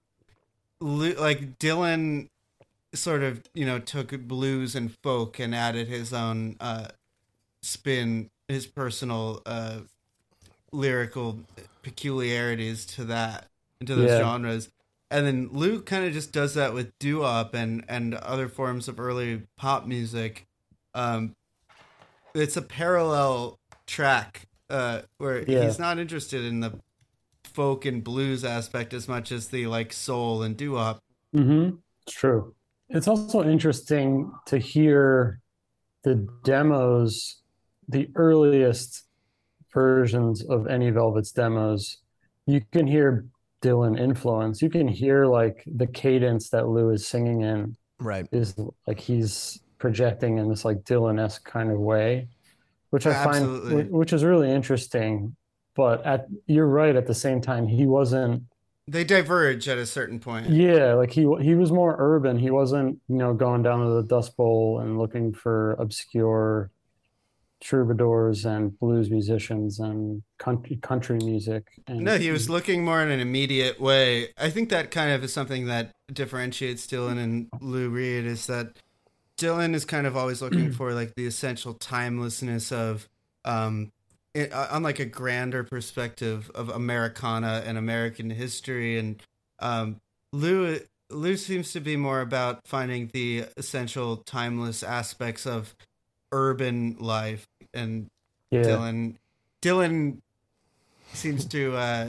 Dylan sort of, took blues and folk and added his own spin, his personal lyrical peculiarities to that, into those genres. And then Lou kind of just does that with doo-wop and other forms of early pop music. It's a parallel track where he's not interested in the folk and blues aspect as much as the like soul and doo-wop. Mm-hmm. It's true. It's also interesting to hear the demos, the earliest versions of any Velvet's demos. You can hear Dylan influence. You can hear like the cadence that Lou is singing in Right. is like he's projecting in this like Dylan-esque kind of way, which I Absolutely. find which is really interesting. But you're right, at the same time, he wasn't. They diverge at a certain point. Yeah, like he was more urban. He wasn't, going down to the Dust Bowl and looking for obscure troubadours and blues musicians and country music. And No, he was looking more in an immediate way. I think that kind of is something that differentiates Dylan and Lou Reed, is that Dylan is kind of always looking for like the essential timelessness of, on like a grander perspective of Americana and American history. And Lou seems to be more about finding the essential timeless aspects of urban life. And Dylan seems to,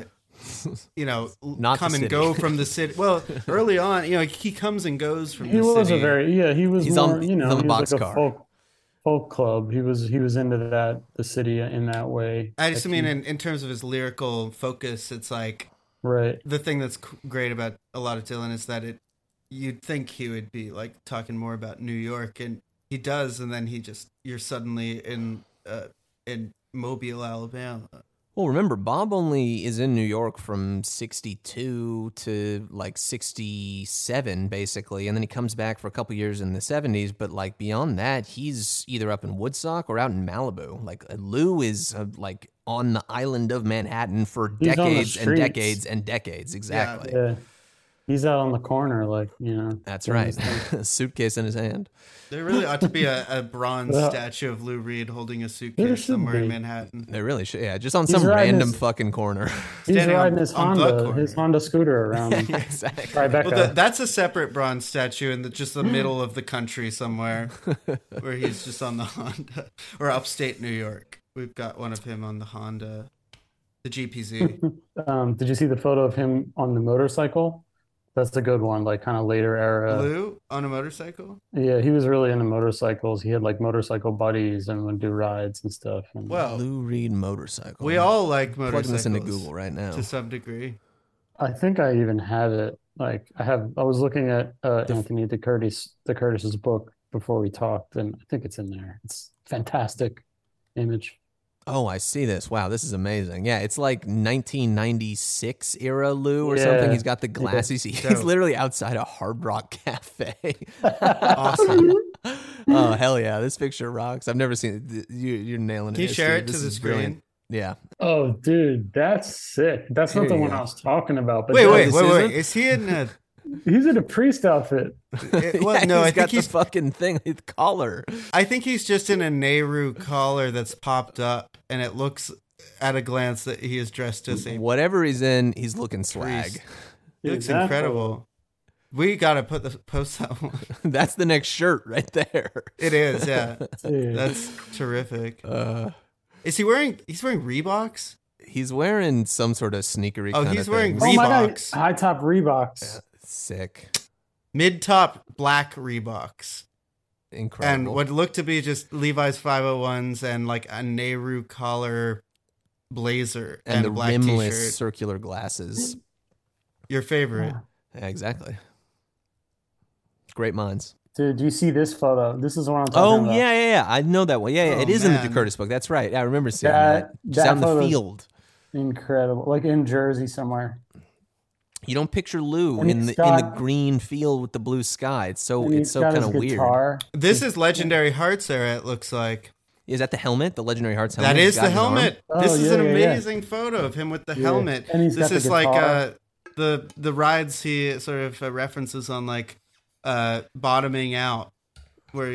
Not come the and city. go from the city. Well, early on, he comes and goes from he the was city. he was He's more, on- he he's on the was like a boxcar. folk club. He was into the city in that way. I just Like mean, he- in terms of his lyrical focus, it's like right. the thing that's great about a lot of Dylan is that you'd think he would be like talking more about New York, and he does, and then you're suddenly in Mobile, Alabama. Well, remember, Bob only is in New York from 62 to like 67, basically. And then he comes back for a couple years in the 70s. But like beyond that, he's either up in Woodstock or out in Malibu. Like Lou is like on the island of Manhattan for He's on the decades and streets. decades and decades. Exactly. Yeah. He's out on the corner, like, That's doing right. his thing. A suitcase in his hand. There really ought to be a bronze Well, statue of Lou Reed holding a there suitcase should somewhere in be. Manhattan. They really should. Yeah, just on He's some riding random his- fucking corner. He's Standing riding on the corner. his Honda scooter around Exactly. Tribeca. Well, that's a separate bronze statue in just the middle of the country somewhere, where he's just on the Honda, or upstate New York. We've got one of him on the Honda, the GPZ. Did you see the photo of him on the motorcycle? That's a good one, like kind of later era. Lou on a motorcycle. Yeah, he was really into motorcycles. He had like motorcycle buddies and would do rides and stuff. And Well, Lou Reed motorcycle. we all like plugging motorcycles this into Google right now. to some degree. I think I even have it. Like I was looking at Anthony DeCurtis's book before we talked, and I think it's in there. It's fantastic image. Oh, I see this. Wow, this is amazing. Yeah, it's like 1996 era Lou or Yeah. something. He's got the glasses. He's Dope. literally outside a Hard Rock Cafe. Awesome. Oh, hell yeah. This picture rocks. I've never seen it. You're nailing it. Can you here, share Steve. it to This the is brilliant. screen? Yeah. Oh, dude, that's sick. That's not Here the you one go. I was talking about. But Wait. this isn't? Is he in a? He's in a priest outfit. Well, Yeah, no, I he's got think he's. the fucking thing with collar. I think he's just in a Nehru collar that's popped up, and it looks at a glance that he is dressed as a. Whatever he's in, he's looking swag. Priest. He looks Dude, that incredible. We gotta post that one. That's the next shirt right there. It is, yeah. Dude. That's terrific. Is he wearing? He's wearing Reeboks. He's wearing some sort of sneakery Oh, kind he's of wearing thing. Oh my God, Reeboks. high top Reeboks. Sick. Mid-top black Reeboks. Incredible. And what looked to be just Levi's 501s and like a Nehru collar blazer and and the a black rimless t-shirt. circular glasses. Your favorite. Yeah, exactly. Great minds. Dude, do you see this photo? This is the one I'm Oh, talking about. yeah. I know that one. Yeah, Oh, it is in the man. DeCurtis book. That's right. I remember seeing That- that. Just that out in the photo's- field. Incredible. Like in Jersey somewhere. You don't picture Lou And in he's the got- green field with the blue sky. It's so And it's he's so got kind his of weird. guitar. This is Legendary Hearts era, it looks like. Is that the helmet? The Legendary Hearts helmet? That he's is got the in his arm? helmet. Oh, This is yeah, an yeah, yeah. amazing photo of him with the Yeah. helmet. And he's This got the is like guitar. the rides he sort of references on like bottoming out, where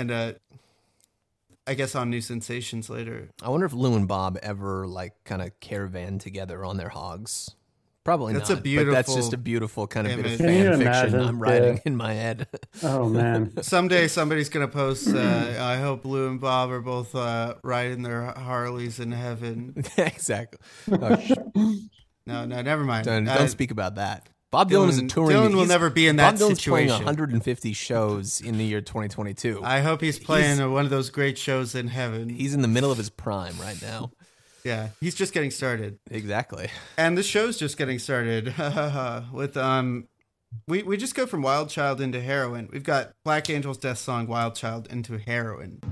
I guess on New Sensations later. I wonder if Lou and Bob ever like kind of caravan together on their hogs. Probably That's not. a beautiful but that's just a beautiful kind of bit of image. Can you fan fiction imagine? I'm writing Yeah. in my head. Oh man. Someday somebody's gonna post. I hope Lou and Bob are both riding their Harleys in heaven. Exactly. Oh, No, never mind. don't speak about that. Bob Dylan is a touring. Dylan will he's- never be in that Bob Dylan's playing situation. 150 shows in the year 2022. I hope he's playing one of those great shows in heaven. He's in the middle of his prime right now. Yeah, he's just getting started. Exactly. And the show's just getting started. With we just go from Wild Child into Heroin. We've got Black Angel's Death Song, Wild Child into Heroin.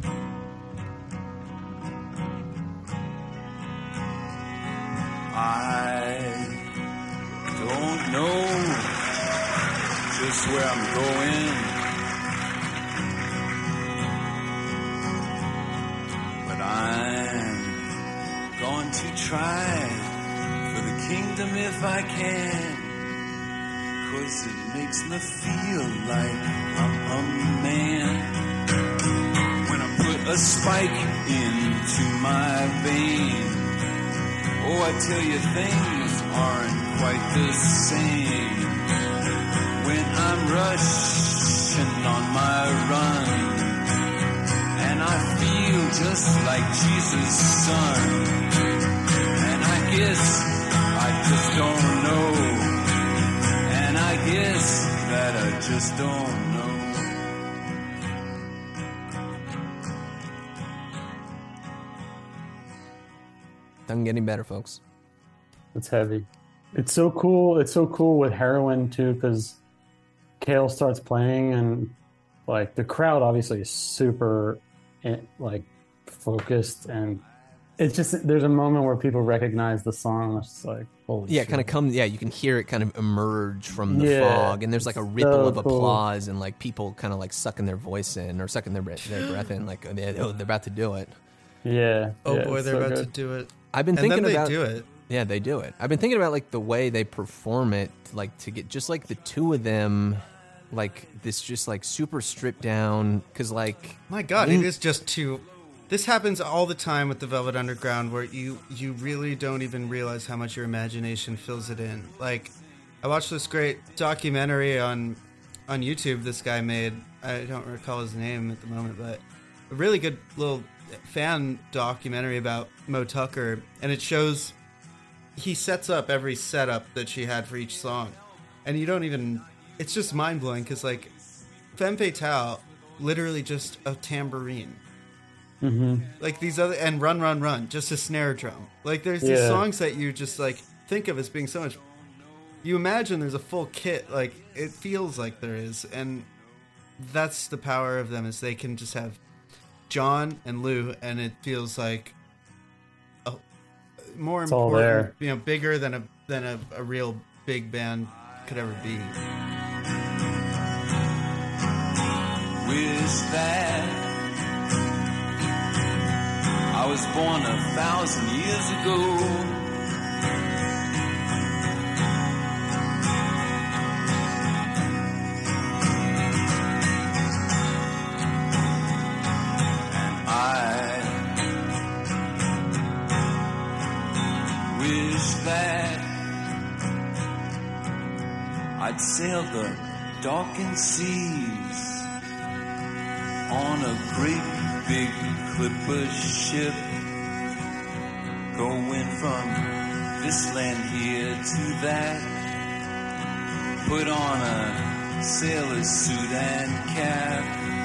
I don't know just where I'm going, but I'm going to try for the kingdom if I can, 'cause it makes me feel like I'm a man. When I put a spike into my vein, oh, I tell you, things aren't quite the same. When I'm rushing on my run, and I feel just like Jesus' son, and I guess I just don't know, and I guess that I just don't know. Doesn't get any better, folks. It's heavy. It's so cool. It's so cool with Heroin too, because Cale starts playing and like the crowd obviously is super like focused, and it's just there's a moment where people recognize the song. It's just like holy Yeah, shit. kind of come. Yeah, you can hear it kind of emerge from the fog, and there's like a ripple of applause, and like people kind of like sucking their voice in or sucking their breath in, like they're about to do it. Yeah. Oh yeah, boy, it's they're so about good. to do it. I've been And thinking then they about do it. Yeah, they do it. I've been thinking about like the way they perform it, like to get just like the two of them, like this just like super stripped down, because like My God, it is just too. This happens all the time with the Velvet Underground, where you really don't even realize how much your imagination fills it in. Like, I watched this great documentary on YouTube this guy made. I don't recall his name at the moment, but a really good little fan documentary about Mo Tucker, and it shows he sets up every setup that she had for each song, and you don't even. It's just mind blowing because like Femme Fatale, literally just a tambourine. Mm-hmm. Like these other, and Run Run Run, just a snare drum. Like there's these songs that you just like think of as being so much. You imagine there's a full kit, like it feels like there is, and that's the power of them, is they can just have John and Lou, and it feels like more It's all there. important, bigger than a real big band could ever be. Wish that I was born 1,000 years ago. And I wish that I'd sail the darkened seas on a great big clipper ship, going from this land here to that, put on a sailor's suit and cap.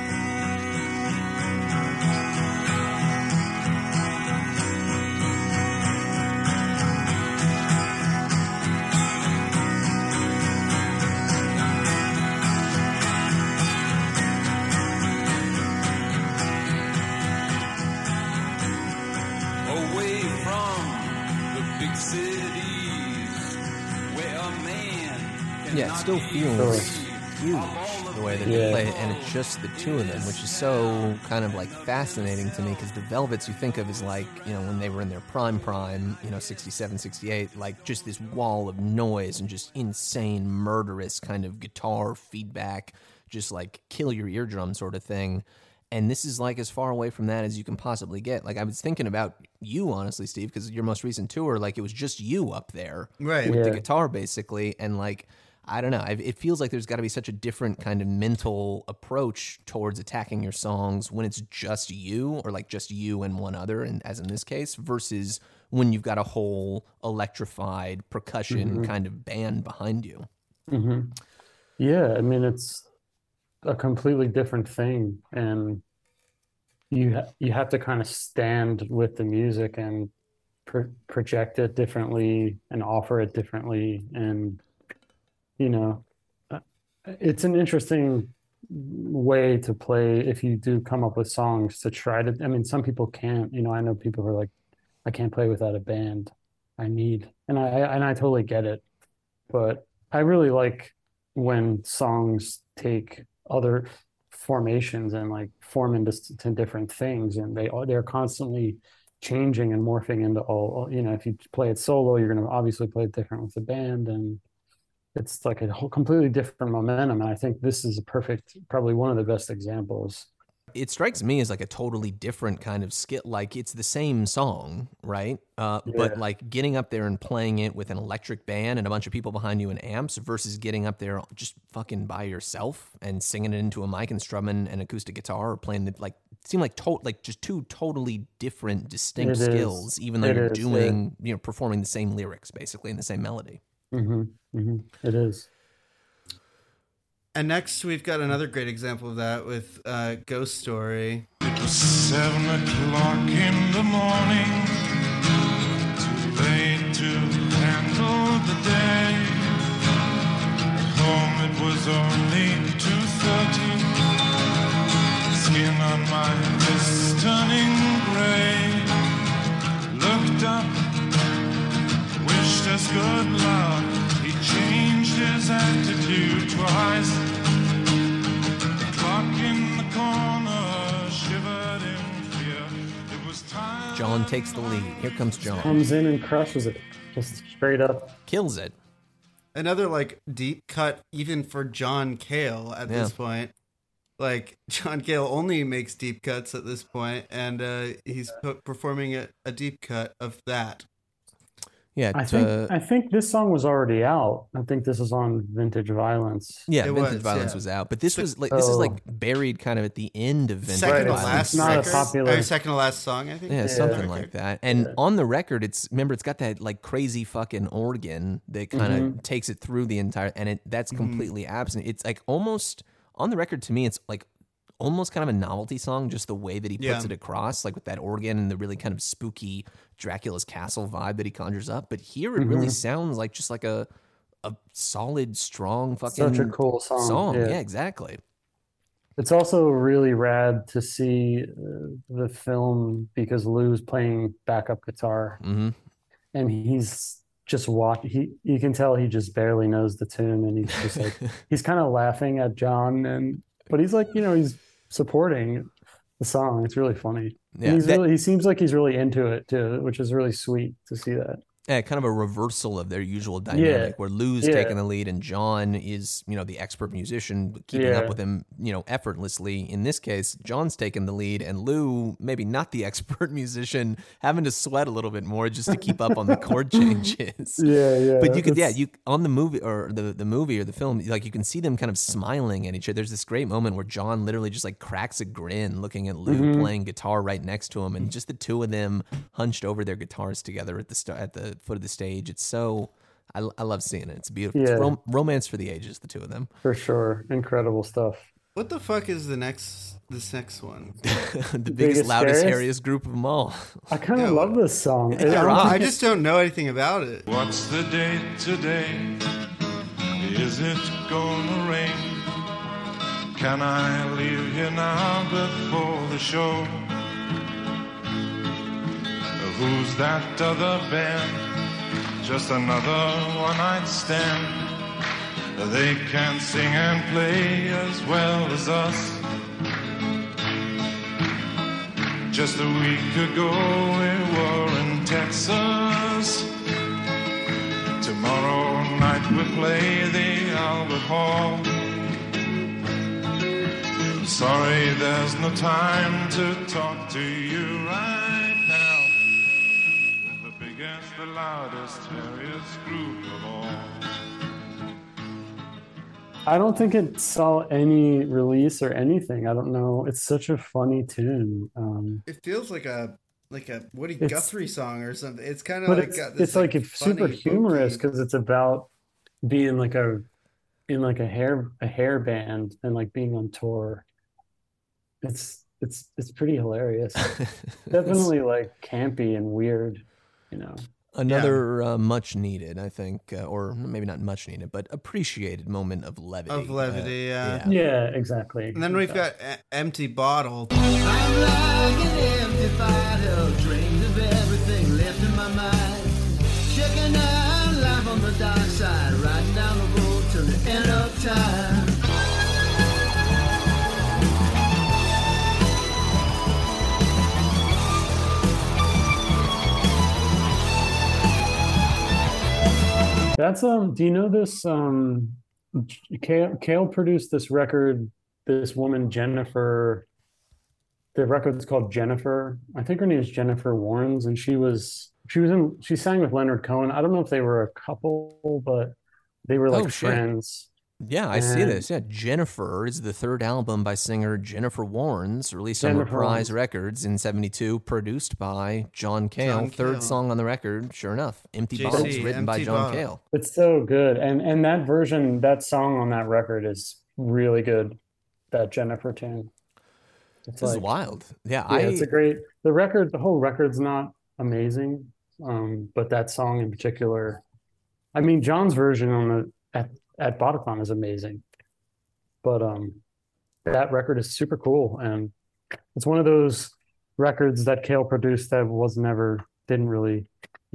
Away from the big cities where a man yeah, it still feels huge the way that they play it, and it's just the two of them, which is so kind of like fascinating to me, because the Velvets you think of as like, when they were in their prime, 67, 68, like just this wall of noise and just insane, murderous kind of guitar feedback, just like kill your eardrum sort of thing. And this is like as far away from that as you can possibly get. Like I was thinking about you, honestly, Steve, because your most recent tour, like it was just you up there Right. with the guitar, basically. And like, I don't know, it feels like there's got to be such a different kind of mental approach towards attacking your songs when it's just you, or like just you and one other, and as in this case, versus when you've got a whole electrified percussion kind of band behind you. Mm-hmm. Yeah, I mean it's a completely different thing, and you have to kind of stand with the music and project it differently and offer it differently. And, you know, uh, it's an interesting way to play if you do come up with songs to try to, I mean, some people can't, I know people who are like, I can't play without a band. And I totally get it. But I really like when songs take other formations and like form into to different things, and they're constantly changing and morphing into all. If you play it solo, you're going to obviously play it different with the band, and it's like a whole completely different momentum. And I think this is probably one of the best examples. It strikes me as like a totally different kind of skill. Like it's the same song, right? But like getting up there and playing it with an electric band and a bunch of people behind you and amps versus getting up there just fucking by yourself and singing it into a mic and strumming an acoustic guitar or playing it seem like just two totally different, distinct skills, even though you're doing, performing the same lyrics basically and the same melody. Mm-hmm. Mm-hmm. It is. And next, we've got another great example of that with Ghost Story. It was 7 o'clock in the morning, too late to handle the day. At home it was only 2:30, skin on my wrist turning gray. Looked up, wished us good luck. He changed his attitude twice. The clock in the corner shivered in fear. It was time. John takes the lead. Here comes John. Comes in and crushes it. Just straight up. Kills it. Another like deep cut even for John Cale at this point. Like John Cale only makes deep cuts at this point, and he's performing a deep cut of that. Yeah, I think this song was already out. I think this is on Vintage Violence. Yeah, Vintage Violence was out, but this was like this is like buried kind of at the end of Vintage Violence. It's not a popular second to last song, I think. Yeah, something like that. And on the record, it's got that like crazy fucking organ that kind of takes it through the entire, and that's completely absent. It's like almost on the record to me, it's like almost kind of a novelty song, just the way that he puts it across, like with that organ and the really kind of spooky Dracula's castle vibe that he conjures up. But here it really sounds like just like a solid, strong fucking such a cool song. Yeah, exactly. It's also really rad to see the film because Lou's playing backup guitar, and he's just you can tell he just barely knows the tune, and he's just like he's kind of laughing at John, but he's like he's supporting the song. It's really funny. Yeah, he seems like he's really into it too, which is really sweet to see that. Yeah, kind of a reversal of their usual dynamic where Lou's taking the lead and John is, the expert musician, keeping up with him, effortlessly. In this case, John's taking the lead and Lou, maybe not the expert musician, having to sweat a little bit more just to keep up on the chord changes. But you could, on the movie or the movie or the film, like you can see them kind of smiling at each other. There's this great moment where John literally just like cracks a grin looking at Lou playing guitar right next to him, and just the two of them hunched over their guitars together at the foot of the stage. It's so I love seeing it. It's beautiful. It's romance for the ages, the two of them. For sure. Incredible stuff. What the fuck is this next one? The biggest, loudest, scariest group of them all. I kind of love this song. I just don't know anything about it. What's the date today? Is it gonna rain? Can I leave here now before the show? Who's that other band? Just another one-night stand. They can sing and play as well as us. Just a week ago we were in Texas. Tomorrow night we play the Albert Hall. I'm sorry there's no time to talk to you right now. The loudest, hairiest group of all. I don't think it saw any release or anything. I don't know. It's such a funny tune. It feels like a Woody Guthrie song or something. It's kind of like it's like super humorous because it's about being like in a hair band and like being on tour. It's pretty hilarious. Definitely like campy and weird. you know. Another much needed, I think, or maybe not much needed, but appreciated moment of levity. Of levity, yeah. Yeah, exactly. And then we've got Empty Bottle. I'm like an empty bottle, drained of everything left in my mind. Checking out life on the dark side, riding down the road till the end of time. That's do you know this Cale produced this record, this woman Jennifer, the record's called Jennifer. I think her name is Jennifer Warnes, and she sang with Leonard Cohen. I don't know if they were a couple, but they were like friends. Yeah, I see this. Yeah, Jennifer is the third album by singer Jennifer Warnes, released on Reprise Records in '72, produced by John Cale. Third song on the record, sure enough, Empty Bottles, written by John Cale. It's so good, and that version, that song on that record is really good. That Jennifer tune. This is wild. Yeah, it's a great. The whole record's not amazing, but that song in particular. I mean, John's version on at Botathon is amazing, but that record is super cool, and it's one of those records that Cale produced that didn't really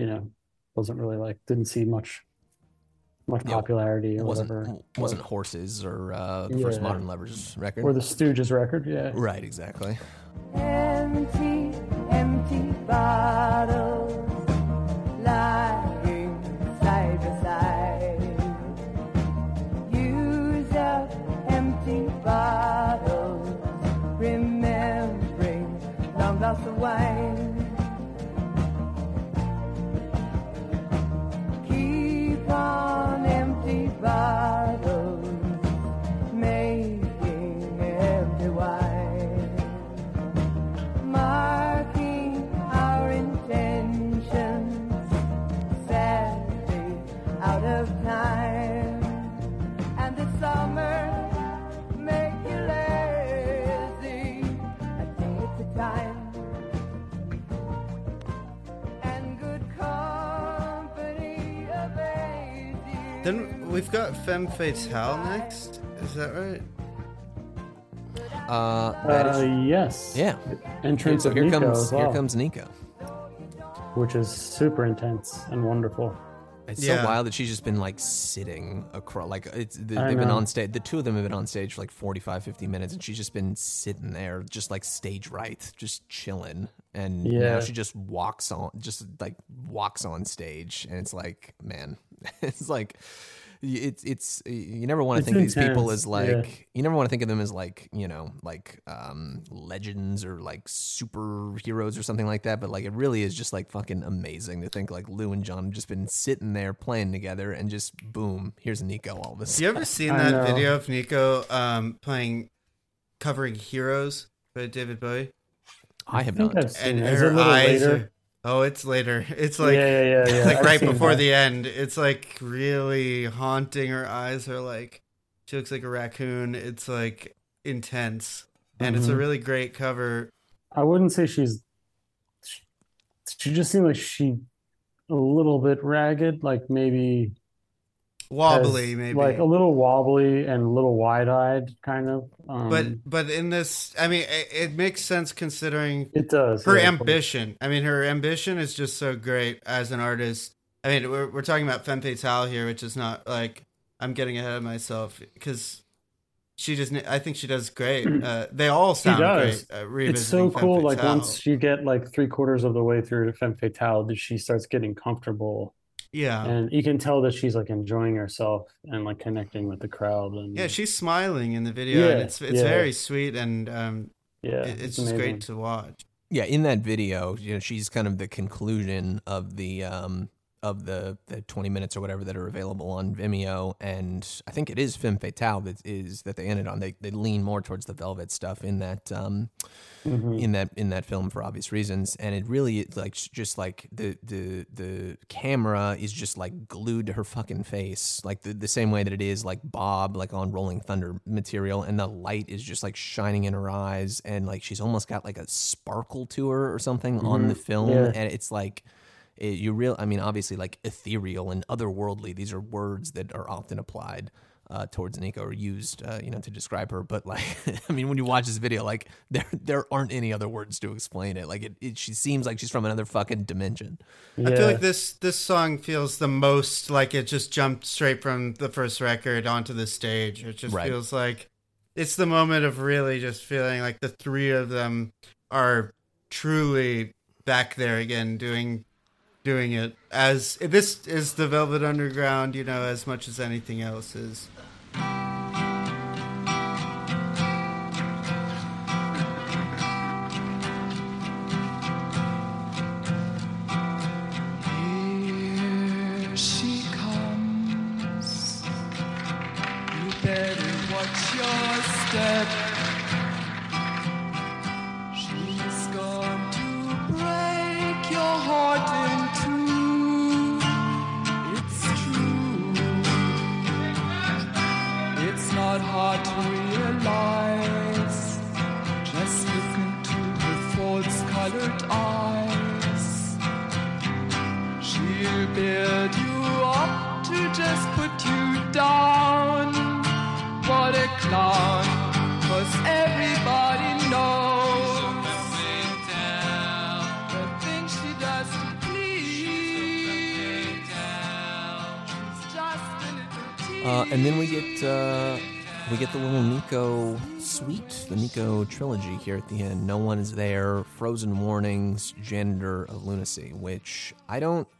see much popularity or whatever. Wasn't Horses or the first Modern Lovers record or the Stooges record. Yeah, right, exactly. Empty bottles lying side by side. Use up empty bottles, remembering long lost of wine. Keep on empty bottles, making empty wine. Marking our intentions, sadly out of time. And the summer make you lazy. I think it's a time. And good company obeys you. Then we've got Femme Fatale next. Is that right? Yes. Yeah. Entrance so of here Nico comes as well, here comes Nico. which is super intense and wonderful. It's so wild that she's just been like sitting across, like they've been on stage. The two of them have been on stage for like 45, 50 minutes, and she's just been sitting there, just like stage right, just chilling. And now she just walks on stage, and it's like, man, it's like, it's you never want to think of these people as like, you never want to think of them as like, you know, like legends or like superheroes or something like that, but like it really is just like fucking amazing to think like Lou and John have just been sitting there playing together, and just boom, here's Nico all of a sudden. You ever seen that video of Nico covering Heroes by David Bowie? I have not. And her eyes are, it's later. It's like it's like right before the end. It's like really haunting. Her eyes are like, she looks like a raccoon. It's like intense, and it's a really great cover. I wouldn't say she just seemed like she a little bit ragged, like maybe wobbly, maybe like a little wobbly and a little wide-eyed kind of. But in this, I mean, it makes sense considering it does her ambition. I mean, her ambition is just so great as an artist. I mean, we're talking about Femme Fatale here, which is not like, I'm getting ahead of myself, because I think she does great. They all sound great. It's so cool. Like once you get like 3/4 of the way through Femme Fatale, she starts getting comfortable. Yeah. And you can tell that she's like enjoying herself and like connecting with the crowd. And she's smiling in the video, and it's very sweet, and it's just amazing. great to watch. Yeah, in that video, you know, she's kind of the conclusion of the 20 minutes or whatever that are available on Vimeo, and I think it is Femme Fatale that they ended on. They lean more towards the Velvet stuff in that in that film for obvious reasons, and it really like just like the camera is just like glued to her fucking face, like the same way that it is like Bob, like on Rolling Thunder material, and the light is just like shining in her eyes, and like she's almost got like a sparkle to her or something on the film, and it's like, I mean, obviously, like ethereal and otherworldly. These are words that are often applied towards Nico or used, to describe her. But like, I mean, when you watch this video, like there aren't any other words to explain it. Like she seems like she's from another fucking dimension. I feel like this song feels the most like it just jumped straight from the first record onto the stage. It just feels like it's the moment of really just feeling like the three of them are truly back there again, doing it. As this is the Velvet Underground, as much as anything else is. Here she comes. You better watch your step. She's going to break your heart in two. It's true. It's not hard to realize. Just look into her false-colored eyes. She'll build you up to just put you down. What a clown, 'cause everybody knows the things she does to please. She's just a little tease. And then we get the little Nico suite, the Nico trilogy here at the end. No One Is There, Frozen Warnings, Janitor of Lunacy, which I don't,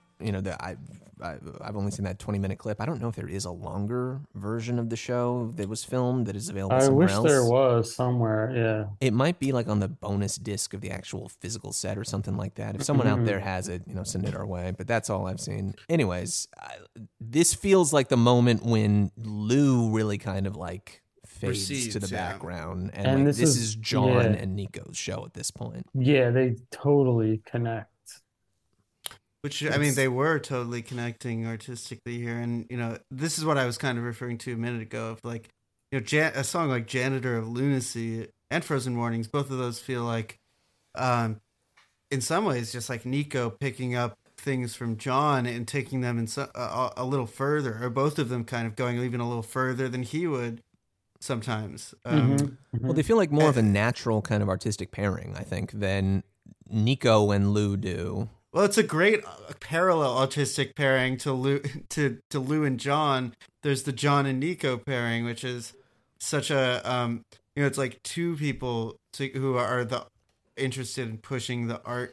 I've only seen that 20-minute clip. I don't know if there is a longer version of the show that was filmed that is available somewhere else. I wish there was somewhere, yeah. It might be like on the bonus disc of the actual physical set or something like that. If someone out there has it, send it our way. But that's all I've seen. Anyways, this feels like the moment when Lou really kind of like fades Proceeds, to the yeah. background. And like, this is John and Nico's show at this point. Yeah, they totally connect. Which, I mean, they were totally connecting artistically here. And, this is what I was kind of referring to a minute ago of like, a song like Janitor of Lunacy and Frozen Warnings, both of those feel like, in some ways, just like Nico picking up things from John and taking them a little further, or both of them kind of going even a little further than he would sometimes. Well, they feel like more of a natural kind of artistic pairing, I think, than Nico and Lou do. Well, it's a great parallel artistic pairing to Lou and John. There's the John and Nico pairing, which is such a it's like two people who are interested in pushing the art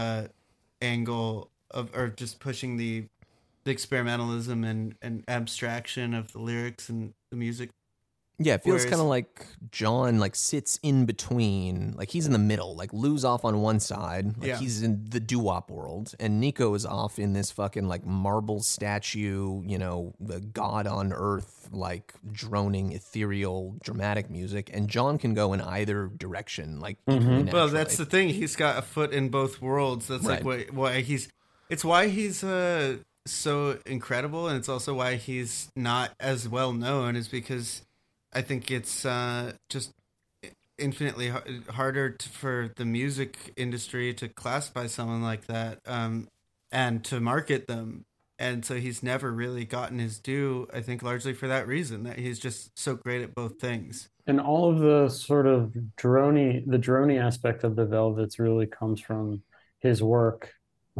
angle or just pushing the experimentalism and abstraction of the lyrics and the music. Yeah, it feels kind of like John like sits in between, like he's in the middle, like Lou's off on one side, like he's in the doo-wop world, and Nico is off in this fucking like marble statue, the god on earth, like droning, ethereal, dramatic music, and John can go in either direction, like well, that's the thing, he's got a foot in both worlds. That's like why he's so incredible, and it's also why he's not as well known, is because I think it's just infinitely harder for the music industry to classify someone like that and to market them. And so he's never really gotten his due, I think largely for that reason, that he's just so great at both things. And all of the sort of drony aspect of the Velvets really comes from his work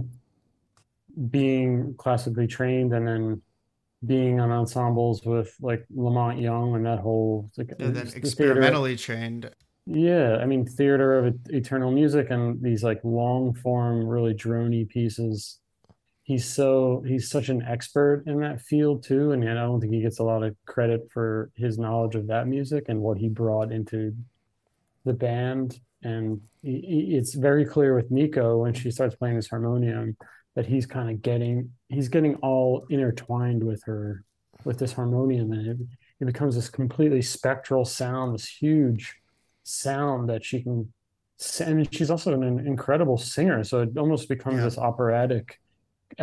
being classically trained and then being on ensembles with like Lamont Young and that whole experimentally trained. Yeah, I mean, theater of eternal music and these like long form, really drony pieces. He's such an expert in that field too, and I don't think he gets a lot of credit for his knowledge of that music and what he brought into the band. And it's very clear with Nico when she starts playing this harmonium that he's kind of getting all intertwined with this harmonium, and it becomes this completely spectral sound, this huge sound that she can, and she's also an incredible singer, so it almost becomes this operatic,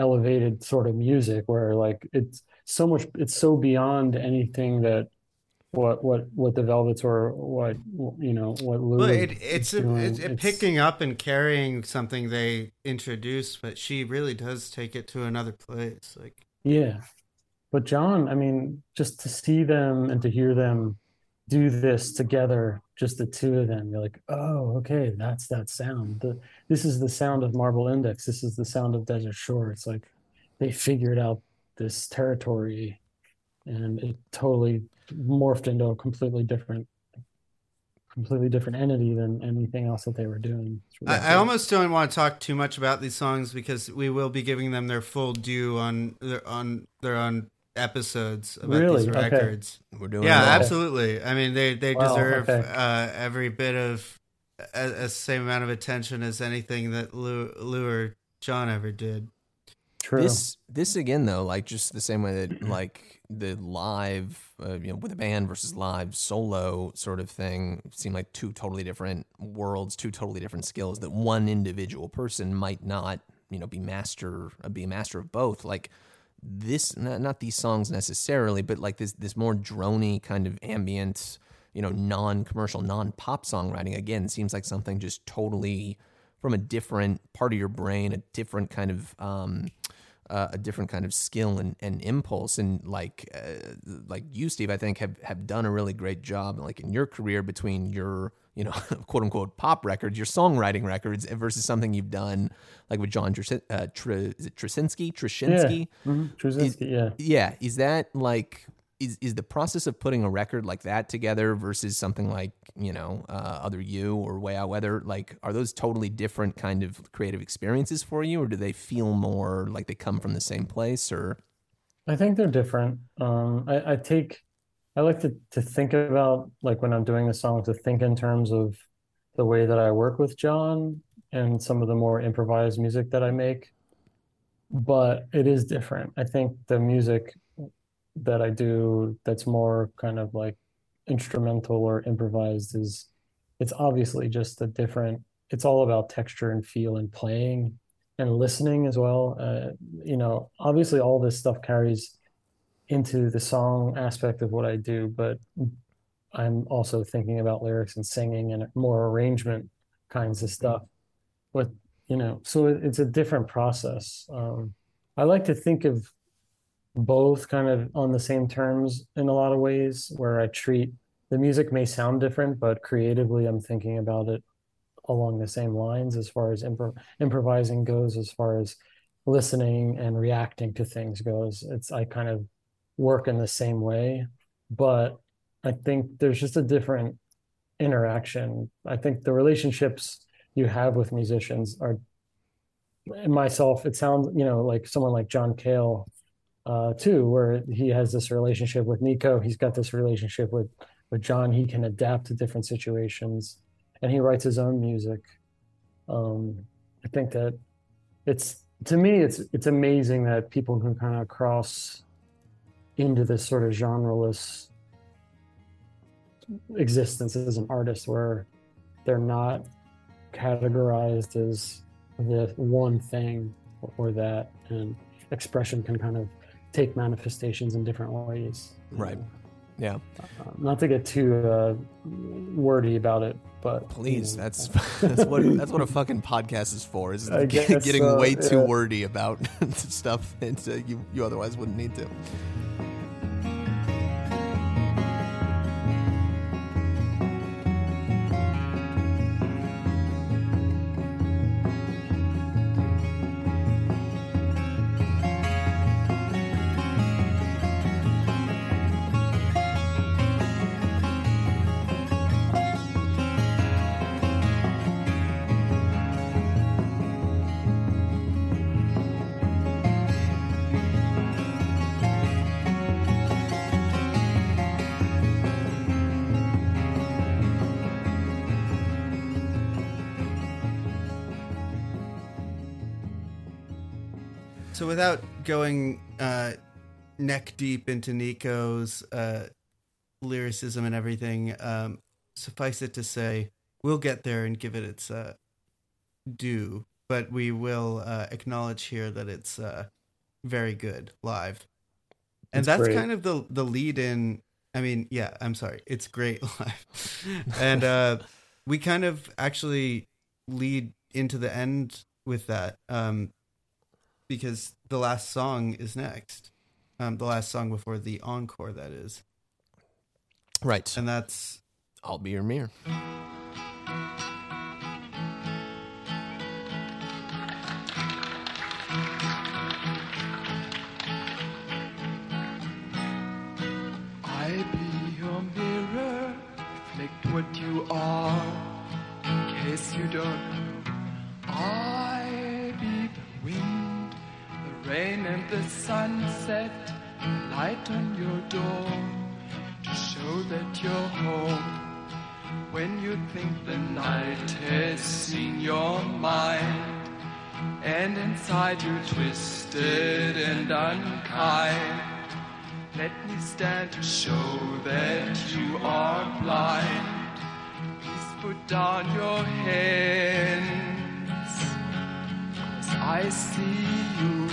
elevated sort of music where like it's so beyond anything that what the Velvets or what what Lou Well, was it's doing. picking up and carrying something they introduced, but she really does take it to another place. Like, Yeah. But John, I mean, just to see them and to hear them do this together, just the two of them, you're like, oh, okay, that's that sound. This is the sound of Marble Index. This is the sound of Desert Shore. It's like they figured out this territory and it totally morphed into a completely different entity than anything else that they were doing. It's really I cool. almost don't want to talk too much about these songs because we will be giving them their full due on their own episodes about Really? these Okay. records. We're doing Yeah, it all. absolutely. I mean, they Wow, deserve okay. every bit of a same amount of attention as anything that Lou or John ever did. True. This again though, like just the same way that like the live, with a band versus live solo sort of thing seem like two totally different worlds, two totally different skills that one individual person might not, be a master of both. Like this, not these songs necessarily, but like this more drony kind of ambient, non-commercial, non-pop songwriting again seems like something just totally from a different part of your brain, a different kind of skill and impulse. And like you, Steve, I think have done a really great job like in your career between your, quote unquote pop records, your songwriting records versus something you've done like with John Trzynski. Trzynski, yeah. Yeah. Is that like, is the process of putting a record like that together versus something like, Other You or Way Out Weather, like, are those totally different kind of creative experiences for you, or do they feel more like they come from the same place? Or I think they're different. I like to think about like when I'm doing a song to think in terms of the way that I work with John and some of the more improvised music that I make. But it is different. I think the music that I do that's more kind of like instrumental or improvised it's obviously just a different, it's all about texture and feel and playing and listening as well. Obviously all this stuff carries into the song aspect of what I do, but I'm also thinking about lyrics and singing and more arrangement kinds of stuff with, so it's a different process. I like to think of both kind of on the same terms in a lot of ways, where I treat the music may sound different, but creatively I'm thinking about it along the same lines as far as improvising goes, as far as listening and reacting to things goes. I kind of work in the same way, but I think there's just a different interaction. I think the relationships you have with musicians are, and myself, it sounds, like someone like John Cale, too, where he has this relationship with Nico. He's got this relationship with John. He can adapt to different situations, and he writes his own music. I think that to me, it's amazing that people can kind of cross into this sort of genreless existence as an artist, where they're not categorized as the one thing or that, and expression can kind of take manifestations in different ways. right. Yeah. Not to get too wordy about it, but Please, that's what a fucking podcast is for. Is I guess, getting way too yeah. wordy about stuff that you otherwise wouldn't need to. So without going neck deep into Nico's lyricism and everything, suffice it to say, we'll get there and give it its due, but we will acknowledge here that it's very good live. And It's that's great. kind of the lead in I mean, yeah, I'm sorry. It's great live. And we kind of actually lead into the end with that because the last song is next. The last song before the encore, that is. Right. And that's I'll Be Your Mirror. I be your mirror, reflect what you are, in case you don't know. I be the wind, the rain and the sunset, the light on your door, to show that you're home. When you think the night has seen your mind, and inside you twisted and unkind, let me stand to show that you are blind. Please put down your hands, 'cause I see you.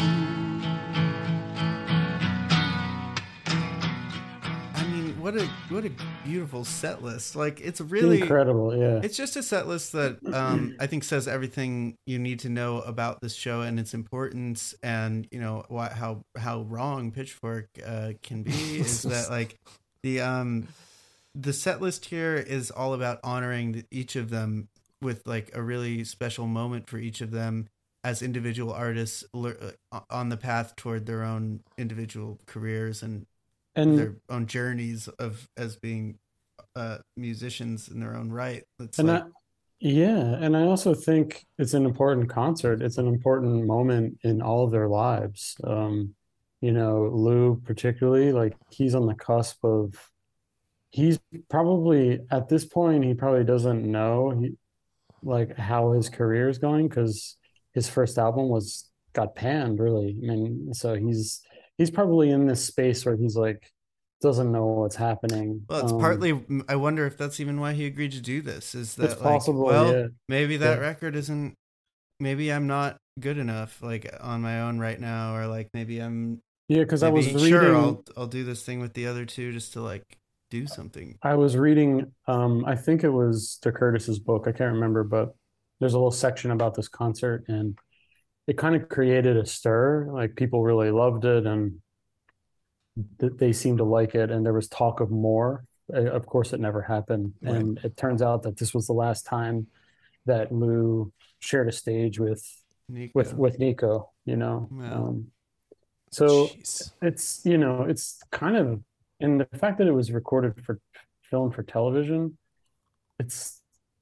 I mean, what a beautiful set list. Like, it's really Incredible, yeah. It's just a set list that I think says everything you need to know about this show and its importance, and you know how wrong Pitchfork can be is that like the set list here is all about honoring each of them with like a really special moment for each of them as individual artists on the path toward their own individual careers and their own journeys as being musicians in their own right. It's And like, and I also think it's an important concert. It's an important moment in all of their lives. You know, Lou particularly, like he's on the cusp of, he's probably at this point, he probably doesn't know like how his career is going because his first album got panned really. I mean, so he's probably in this space where he's like, doesn't know what's happening. well, it's partly, I wonder if that's even why he agreed to do this, is that it's possible, like, well, yeah. maybe that Yeah. record isn't, maybe I'm not good enough like on my own right now, or like maybe I'm, Yeah, because I was maybe, reading. sure, I'll do this thing with the other two just to like do something. I was reading, I think it was De Curtis's book. I can't remember, but there's a little section about this concert, and it kind of created a stir. Like people really loved it, and they seemed to like it. And there was talk of more. Of course, it never happened. Right. And it turns out that this was the last time that Lou shared a stage with Nico. You know, Wow. so Jeez. it's, you know, it's kind of, and the fact that it was recorded for film for television, it's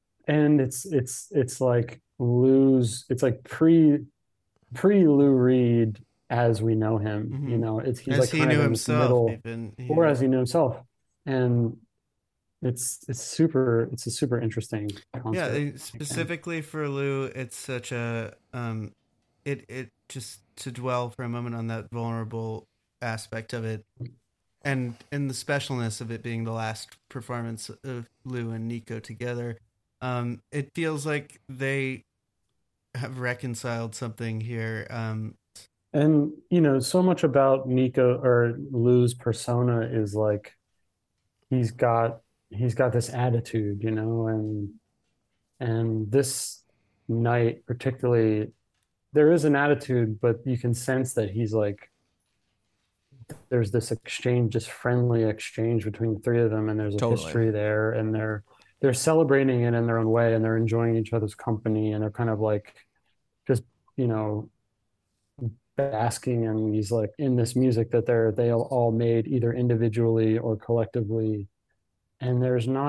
like it's like pre Lou Reed as we know him. Mhm. You know, he's As like he kind knew of in this himself, middle, even, or yeah. as he knew himself, and it's a super interesting Yeah, concert. specifically for Lou, it's such a it just to dwell for a moment on that vulnerable aspect of it, and the specialness of it being the last performance of Lou and Nico together. It feels like they have reconciled something here. And you know, so much about Nico or Lou's persona is like he's got this attitude, you know, and this night particularly, there is an attitude, but you can sense that he's like, there's this exchange, this friendly exchange between the three of them, and there's a Totally. history there, and they're celebrating it in their own way, and they're enjoying each other's company, and they're kind of like just, you know, basking in these like in this music that they all made either individually or collectively, and there's no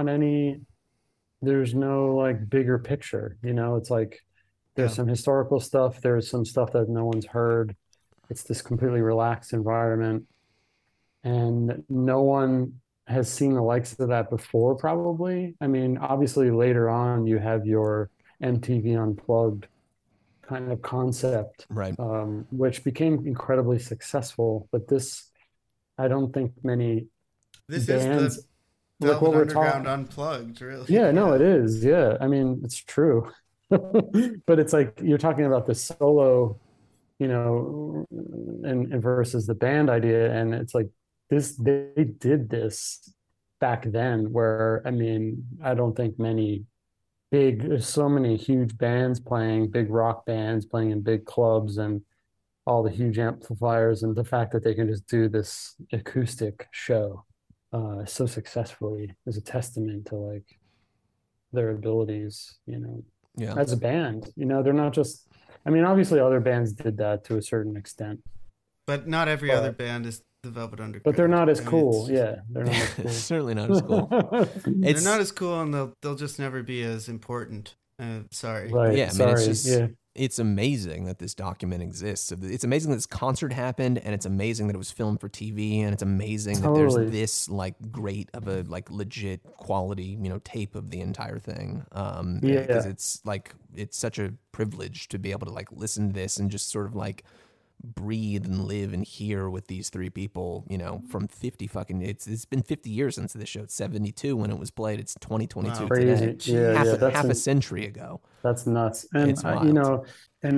like bigger picture, you know. It's like there's some historical stuff, there's some stuff that no one's heard. It's this completely relaxed environment, and no one has seen the likes of that before, probably. I mean, obviously later on you have your MTV Unplugged kind of concept, Right. Which became incredibly successful. But this, I don't think many This bands is the like what Velvet we're Underground talking. unplugged, really. Yeah, no, it is. Yeah, I mean, it's true. But it's like you're talking about the solo, you know, and versus the band idea, and it's like they did this back then where, I mean, I don't think there's so many huge bands playing, big rock bands playing in big clubs and all the huge amplifiers, and the fact that they can just do this acoustic show so successfully is a testament to like their abilities, Yeah. as a band. They're not just, I mean, obviously other bands did that to a certain extent, But not every other band is the Velvet Underground. but they're not as I mean, cool. it's- Yeah, they're not as cool. Certainly not as cool. They're It's not as cool, and they'll just never be as important. Sorry. Right. Yeah, I mean, Sorry. it's just Yeah. it's amazing that this document exists. It's amazing that this concert happened, and it's amazing that it was filmed for TV, and it's amazing that Totally. there's this like great of a like legit quality tape of the entire thing. Yeah. Because it's such a privilege to be able to like listen to this and just sort of like breathe and live and hear with these three people, from 50 fucking, it's been 50 years since this show. It's 72 when it was played. It's 2022 Wow. today. Crazy. Yeah, Half a century ago. That's nuts. And It's I, wild.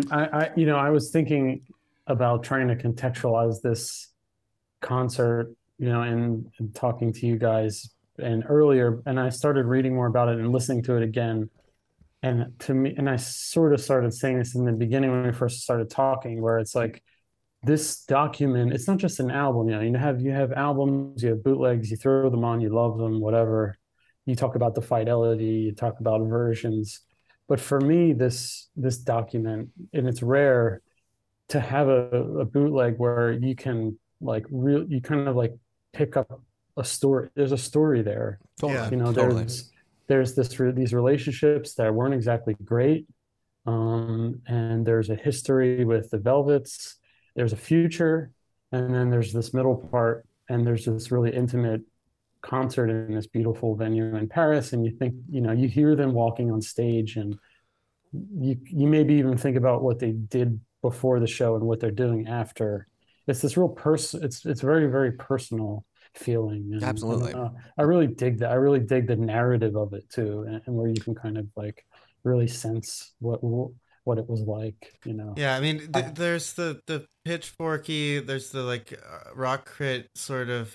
I was thinking about trying to contextualize this concert, and talking to you guys and earlier, and I started reading more about it and listening to it again. And to me, and I sort of started saying this in the beginning when we first started talking, where it's like this document, it's not just an album, you have albums, you have bootlegs, you throw them on, you love them, whatever. You talk about the fidelity, you talk about versions. But for me, this document, and it's rare to have a bootleg where you can you kind of like pick up a story. There's a story there. Totally. Yeah. Totally. There's these relationships that weren't exactly great. And there's a history with the Velvets. There's a future, and then there's this middle part, and there's this really intimate concert in this beautiful venue in Paris. And you think, you hear them walking on stage, and you maybe even think about what they did before the show and what they're doing after. It's this real it's very, very personal feeling. And, Absolutely. I really dig that. I really dig the narrative of it too, and where you can kind of like really sense what it was like, Yeah, I mean, there's the pitchforky, there's the like rock crit sort of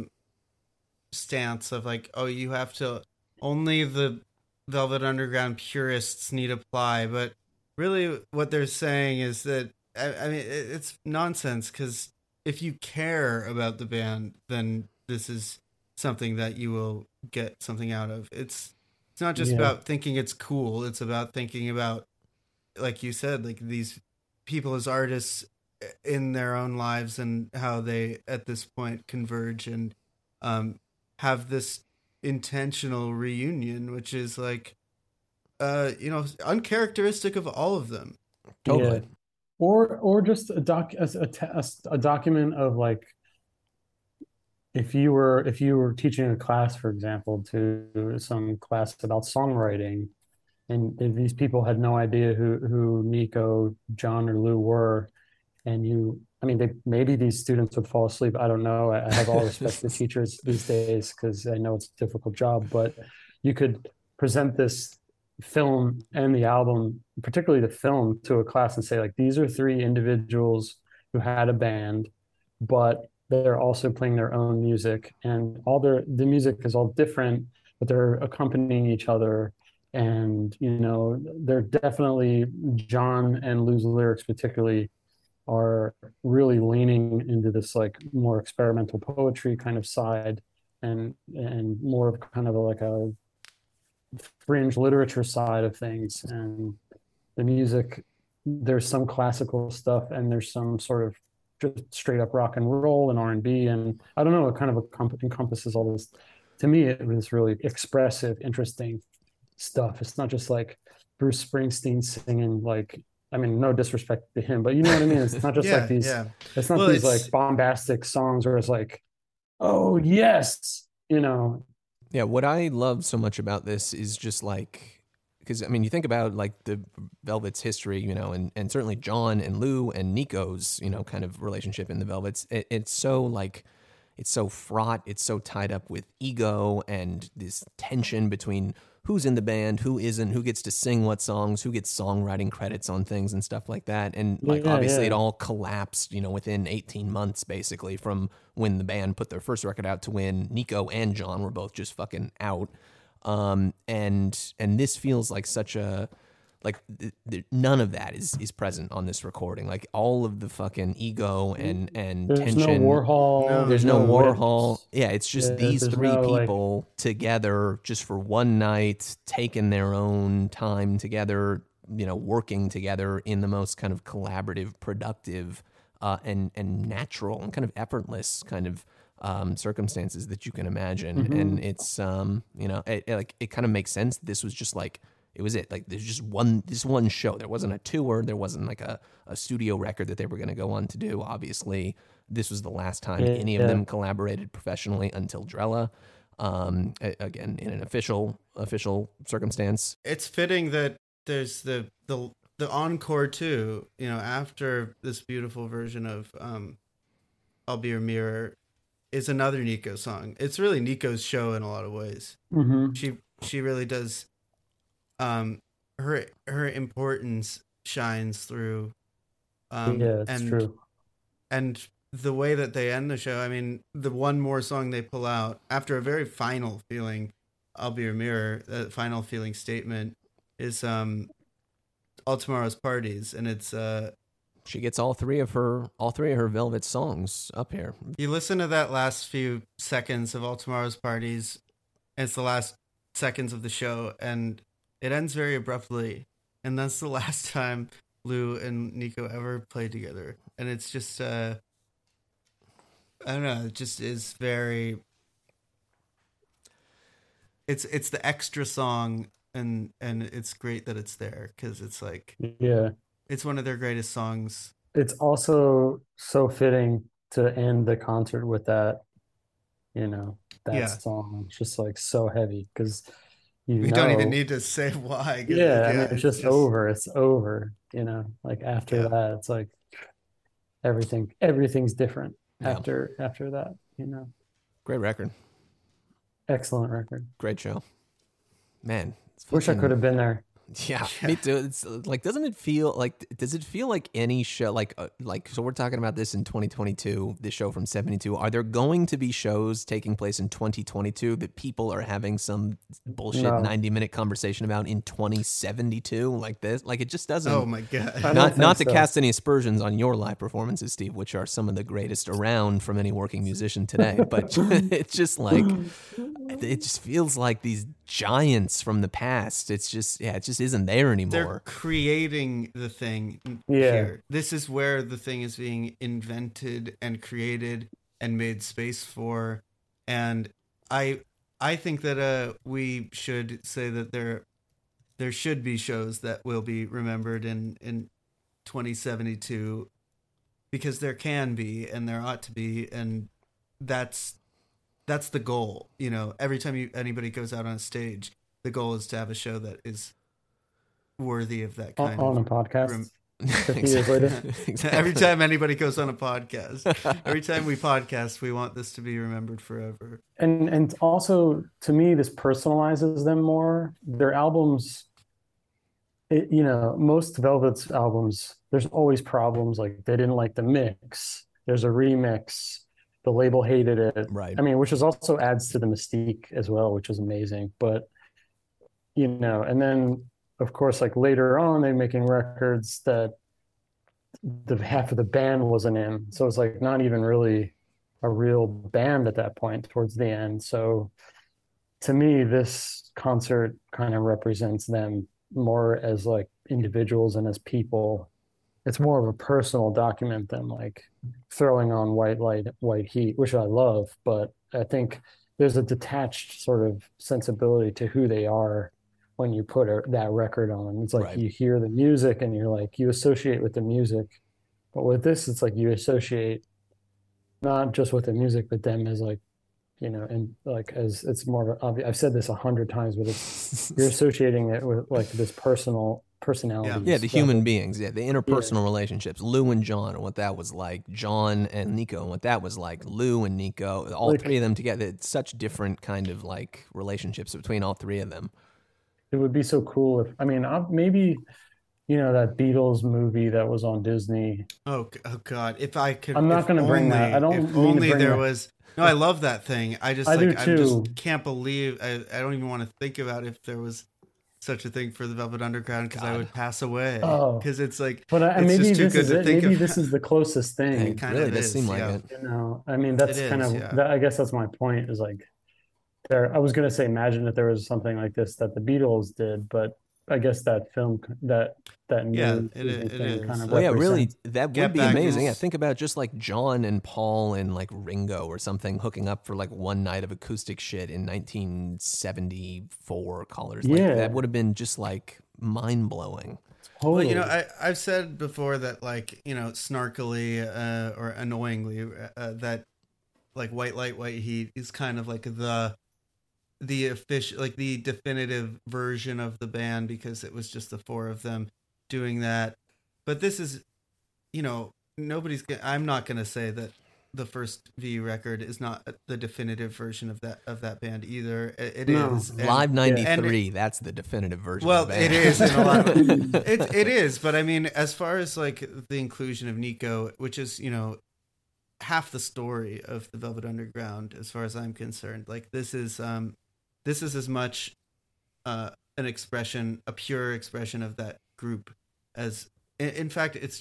stance of like, oh, you have to, only the Velvet Underground purists need apply, but really what they're saying is that, I mean, it's nonsense, because if you care about the band, then this is something that you will get something out of. It's not just about thinking it's cool, it's about thinking about, like you said, like these people as artists in their own lives and how they at this point converge and have this intentional reunion, which is like uncharacteristic of all of them. Totally. Yeah. Or just a document of like, if you were teaching a class, for example, to some class about songwriting, and these people had no idea who Nico, John, or Lou were, and maybe these students would fall asleep. I don't know. I have all respect for teachers these days because I know it's a difficult job, but you could present this film and the album, particularly the film, to a class and say, like, these are three individuals who had a band, but they're also playing their own music, and the music is all different, but they're accompanying each other. And they're definitely, John and Lou's lyrics particularly are really leaning into this like more experimental poetry kind of side, and more of kind of like a fringe literature side of things. And the music, there's some classical stuff, and there's some sort of just straight up rock and roll and R&B, and I don't know, it kind of encompasses all this. To me, it was really expressive, interesting stuff. It's not just like Bruce Springsteen singing, like, I mean, no disrespect to him, but you know what I mean? It's not just like these, it's not these like bombastic songs where it's like, oh yes, Yeah, what I love so much about this is just like, because I mean, you think about like the Velvets' history, and certainly John and Lou and Nico's, kind of relationship in the Velvets. It's so like, it's so fraught. It's so tied up with ego and this tension between who's in the band, who isn't, who gets to sing what songs, who gets songwriting credits on things and stuff like that. And like obviously it all collapsed, you know, within 18 months basically from when the band put their first record out to when Nico and John were both just fucking out. And this feels like such a, like none of that is present on this recording. Like all of the fucking ego and there's tension. No Warhol. There's no Warhol. Whips. Yeah, it's just these three people together just for one night, taking their own time together, you know, working together in the most kind of collaborative, productive, and natural and kind of effortless kind of circumstances that you can imagine. Mm-hmm. And it's you know, it kind of makes sense. This was just like, it was it. Like there's just this one show. There wasn't a tour. There wasn't like a studio record that they were going to go on to do. Obviously, this was the last time any of them collaborated professionally until Drella. Again, in an official circumstance. It's fitting that there's the encore too. You know, after this beautiful version of "I'll Be Your Mirror" is another Nico song. It's really Nico's show in a lot of ways. Mm-hmm. She really does. Her importance shines through. It's true. And the way that they end the show, I mean, the one more song they pull out after a very final feeling, "I'll Be Your Mirror," the final feeling statement is "All Tomorrow's Parties," and it's she gets all three of her Velvet songs up here. You listen to that last few seconds of "All Tomorrow's Parties," and it's the last seconds of the show, and it ends very abruptly, and that's the last time Lou and Nico ever played together. And it's just, I don't know, it just is very, it's the extra song, and it's great that it's there, because it's like, it's one of their greatest songs. It's also so fitting to end the concert with that, you know, that song. It's just like so heavy, because we don't even need to say why. I mean, it's just over. It's over. You know, like after that, it's like everything's different after that. You know, great record, excellent record, great show. Man, wish I could have been there. Yeah, me too. It's like, does it feel like any show, like, so we're talking about this in 2022, this show from 72. Are there going to be shows taking place in 2022 that people are having some bullshit 90-minute conversation about in 2072 like this? Like, it just doesn't. Oh my God. Not to cast any aspersions on your live performances, Steve, which are some of the greatest around from any working musician today. But it's just like, it just feels like these giants from the past. It's just, it just isn't there anymore. They're creating the thing here. This is where the thing is being invented and created and made space for. And I think that we should say that there should be shows that will be remembered in 2072, because there can be and there ought to be, and that's the goal. You know, every time anybody goes out on a stage, the goal is to have a show that is worthy of that kind on of a podcast. 50 years later. Exactly. Every time anybody goes on a podcast, every time we podcast, we want this to be remembered forever. And also, to me, this personalizes them more. Their albums, you know, most Velvet's albums, there's always problems. Like, they didn't like the mix. There's a remix. The label hated it. Right. I mean, which is also adds to the mystique as well, which is amazing. But, you know, and then, of course, like later on, they're making records that the half of the band wasn't in. So it's like not even really a real band at that point towards the end. So to me, this concert kind of represents them more as like individuals and as people. It's more of a personal document than like throwing on White Light, White Heat, which I love. But I think there's a detached sort of sensibility to who they are when you put that record on. It's like you hear the music and you're like, you associate with the music. But with this, it's like you associate not just with the music, but them as like and like as it's more of obvious. I've said this 100 times, but it's you're associating it with like this personality. Yeah, the human beings, the interpersonal relationships. Lou and John, and what that was like. John and Nico, and what that was like. Lou and Nico, all three of them together. It's such different kind of like relationships between all three of them. It would be so cool if maybe that Beatles movie that was on Disney. Oh God! If I could, I'm not going to bring that. I don't. If mean to only bring there that. was. No, I love that thing. I just do I too. just can't believe. I don't even want to think about if there was such a thing for the Velvet Underground because I would pass away. Oh. Because it's like, But it's maybe just too this good is to it. think Maybe of. this is the closest thing. It kind really of does is, seem like yeah. it. That's It kind is, of. yeah. That, I guess that's my point. Is like, I was going to say, imagine if there was something like this that the Beatles did, but I guess that film that Yeah, new it Disney is. thing kind of Well, yeah, really, represents- that Get would be Back amazing. is- Yeah, think about just like John and Paul and like Ringo or something hooking up for like one night of acoustic shit in 1974 colors. Like, Yeah. that would have been just like mind blowing. Well, Totally. I've said before that, like, snarkily or annoyingly, that like White Light, White Heat is kind of like the official, like the definitive version of the band because it was just the four of them doing that. But this is, I'm not going to say that the first V record is not the definitive version of that band either. It No. is. And- Live 93, that's the definitive version Well, of the band. it is in a lot of it is, but I mean, as far as like the inclusion of Nico, which is half the story of the Velvet Underground, as far as I'm concerned, like this is as much an expression, a pure expression of that group as. In fact, it's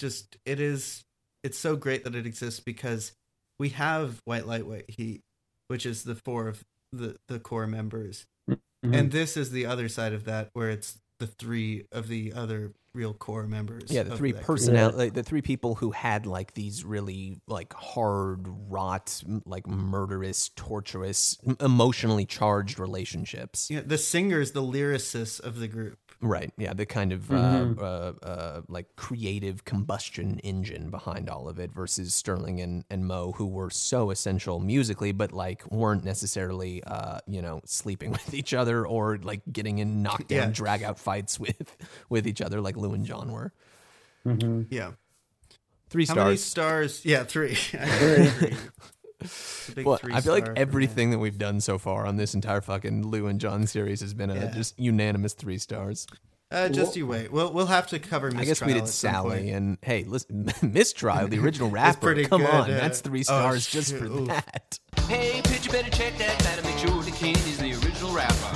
so great that it exists because we have White Light, White Heat, which is the four of the core members. Mhm. And this is the other side of that, where it's the three of the other real core members. Yeah, the of three that personality, the three people who had like these really like hard, wrought, like murderous, torturous, emotionally charged relationships. group. The singers, the lyricists of the group. Right. Yeah, the kind of like creative combustion engine behind all of it versus Sterling and Mo, who were so essential musically, but like weren't necessarily sleeping with each other or like getting in knockdown, drag out fights with each other like Lou and John were. Yeah. 3 How stars. many stars? Yeah, 3. Three. It's a big Well, I feel like 3-star for everything that we've done so far on this entire fucking Lou and John series has been a just unanimous 3 stars. me. Just you wait. We'll have to cover Mistrial. I guess we did at some Sally, point. and hey, listen, Mistrial, the original rapper. pretty Come good, on, yeah. that's 3 Oh, stars just shoot, for oof. that. Hey, bitch, you better check that out and make sure the kid is the original rapper.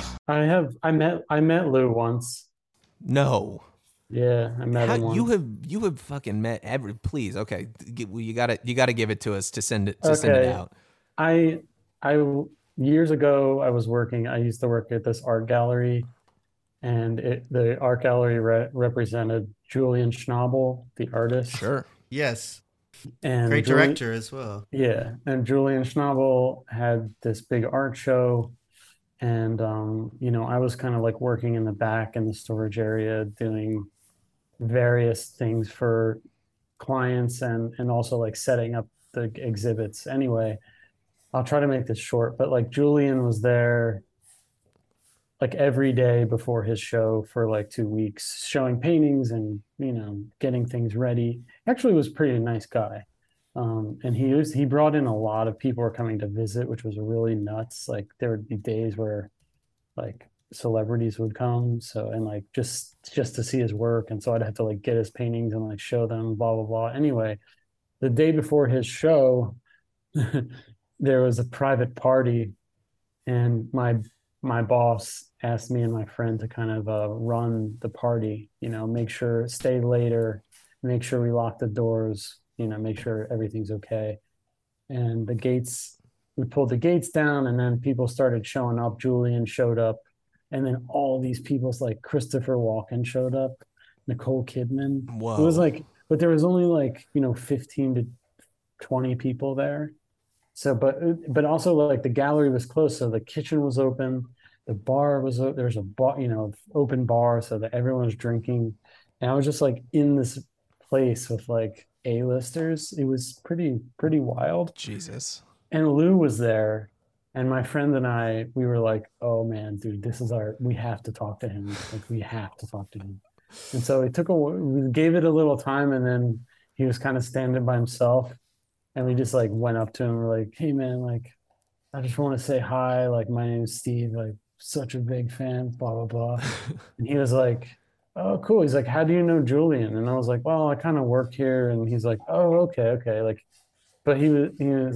I met Lou once. No. Yeah, I met him once. You have fucking met every. Please, okay, you gotta give it to us to send it out. I years ago I used to work at this art gallery, and the art gallery represented Julian Schnabel, the artist. Sure. Yes. And Great director as well. Yeah, and Julian Schnabel had this big art show, and I was kind of like working in the back in the storage area doing various things for clients and also like setting up the exhibits. Anyway, I'll try to make this short, but like Julian was there like every day before his show for like 2 weeks, showing paintings and getting things ready. Actually was a pretty nice guy. And he brought in a lot of people were coming to visit, which was really nuts. Like there would be days where like celebrities would come, and like just to see his work, and so I'd have to like get his paintings and like show them, blah blah blah. Anyway, the day before his show, there was a private party, and my boss asked me and my friend to kind of run the party, make sure, stay later, make sure we lock the doors, make sure everything's okay. And we pulled the gates down, and then people started showing up. Julian showed up, and then all these people, like Christopher Walken showed up, Nicole Kidman. Whoa. It was like, but there was only like 15 to 20 people there. So, but also like the gallery was closed, so the kitchen was open, the bar was there was a bar, open bar, so that everyone was drinking, and I was just like in this place with like A-listers. It was pretty wild. Jesus. And Lou was there, And my friend and I, we were like, oh man, dude, we have to talk to him. Like, we have to talk to him. And so we gave it a little time, and then he was kind of standing by himself. And we just like went up to him. We're like, hey man, like, I just want to say hi. Like, my name's Steve, like, such a big fan, blah, blah, blah. And he was like, oh, cool. He's like, how do you know Julian? And I was like, well, I kind of work here. And he's like, oh, okay. Like, but he was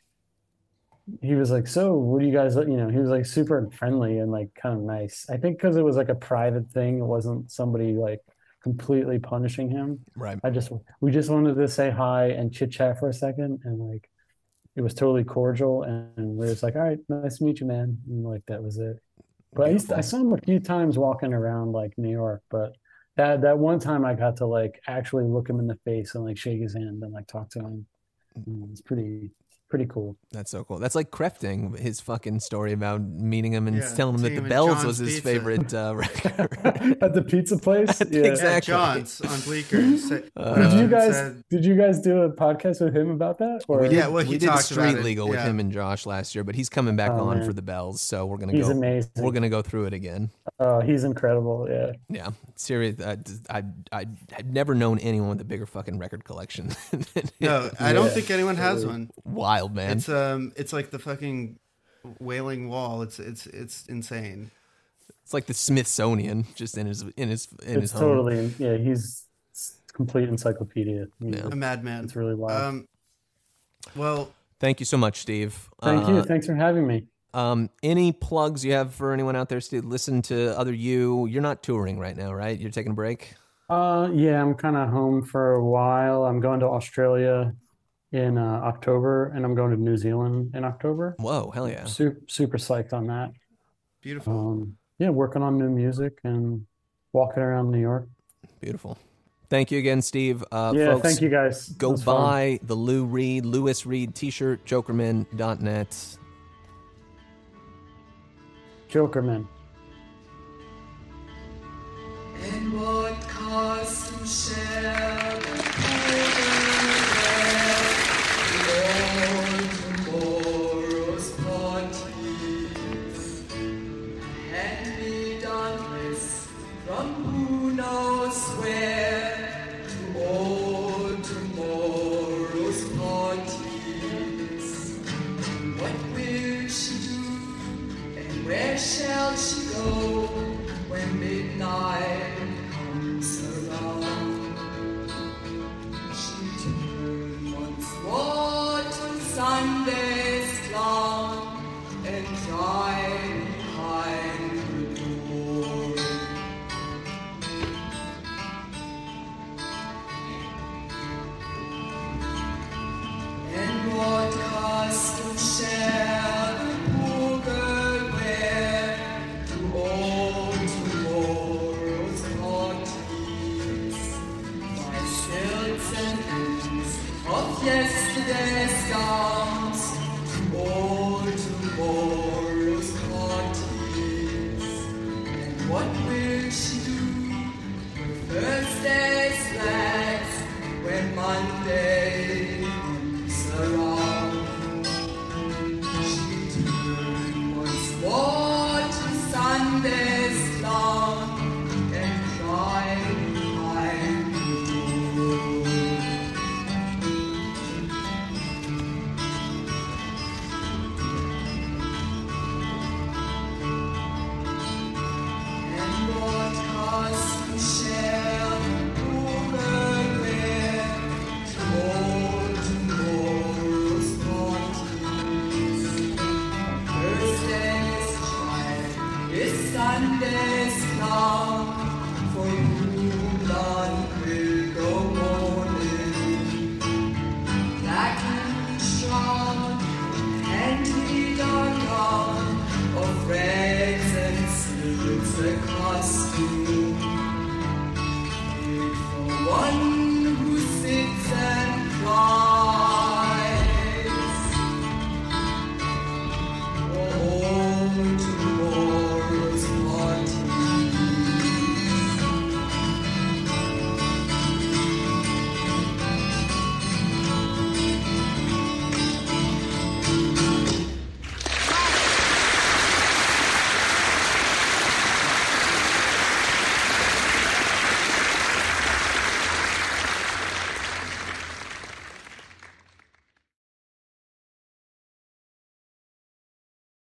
like, so what do you guys, he was like super friendly and like kind of nice. I think because it was like a private thing, it wasn't somebody like completely punishing him. Right. We just wanted to say hi and chit chat for a second, and like it was totally cordial, and we were just like, all right, nice to meet you, man. And like that was it. But I saw him a few times walking around like New York, but that one time I got to like actually look him in the face and like shake his hand and like talk to him. It's pretty cool. That's so cool. That's like Crafting, his fucking story about meeting him and Yeah, telling him that seeing the him at Bells John's was his Pizza. favorite record. At the pizza place. Yeah. Exactly. At John's on Bleecker. Did you guys do a podcast with him about that? Or We did, Yeah, well, he we did talked Street about it, Legal with yeah. him and Josh last year, but he's coming back Oh, on man. for the Bells, so we're gonna He's go. amazing. We're gonna go through it again. Oh, he's incredible. Yeah. Yeah, serious. I'd never known anyone with a bigger fucking record collection. than No, him. I don't think anyone has one. Wild, man. It's like the fucking Wailing Wall. It's insane. It's like the Smithsonian, just in his It's home. totally, yeah, he's complete encyclopedia. Yeah. A madman. It's really wild. Well, Thank you so much, Steve. Thank you. Thanks for having me. Any plugs you have for anyone out there, Steve? Listen to other you. You're not touring right now, right? You're taking a break? Yeah, I'm kind of home for a while. I'm going to Australia in October, and I'm going to New Zealand in October. Whoa, hell yeah. Super psyched on that. beautiful. Yeah, working on new music and walking around New York. Beautiful. Thank you again, Steve. Yeah, folks, thank you guys. It Go was fun. buy the Lewis Reed t-shirt, jokerman.net. Jokerman. And what cost to share the tomorrow's parties? Hand-me-down dress from who knows where to old tomorrow's parties. What will she do and where shall she go when midnight comes around? She turned once more to Sunday's clown and tried behind the door. And what costume shall the poor girl wear to old tomorrow's parties? My silks and things of yesterday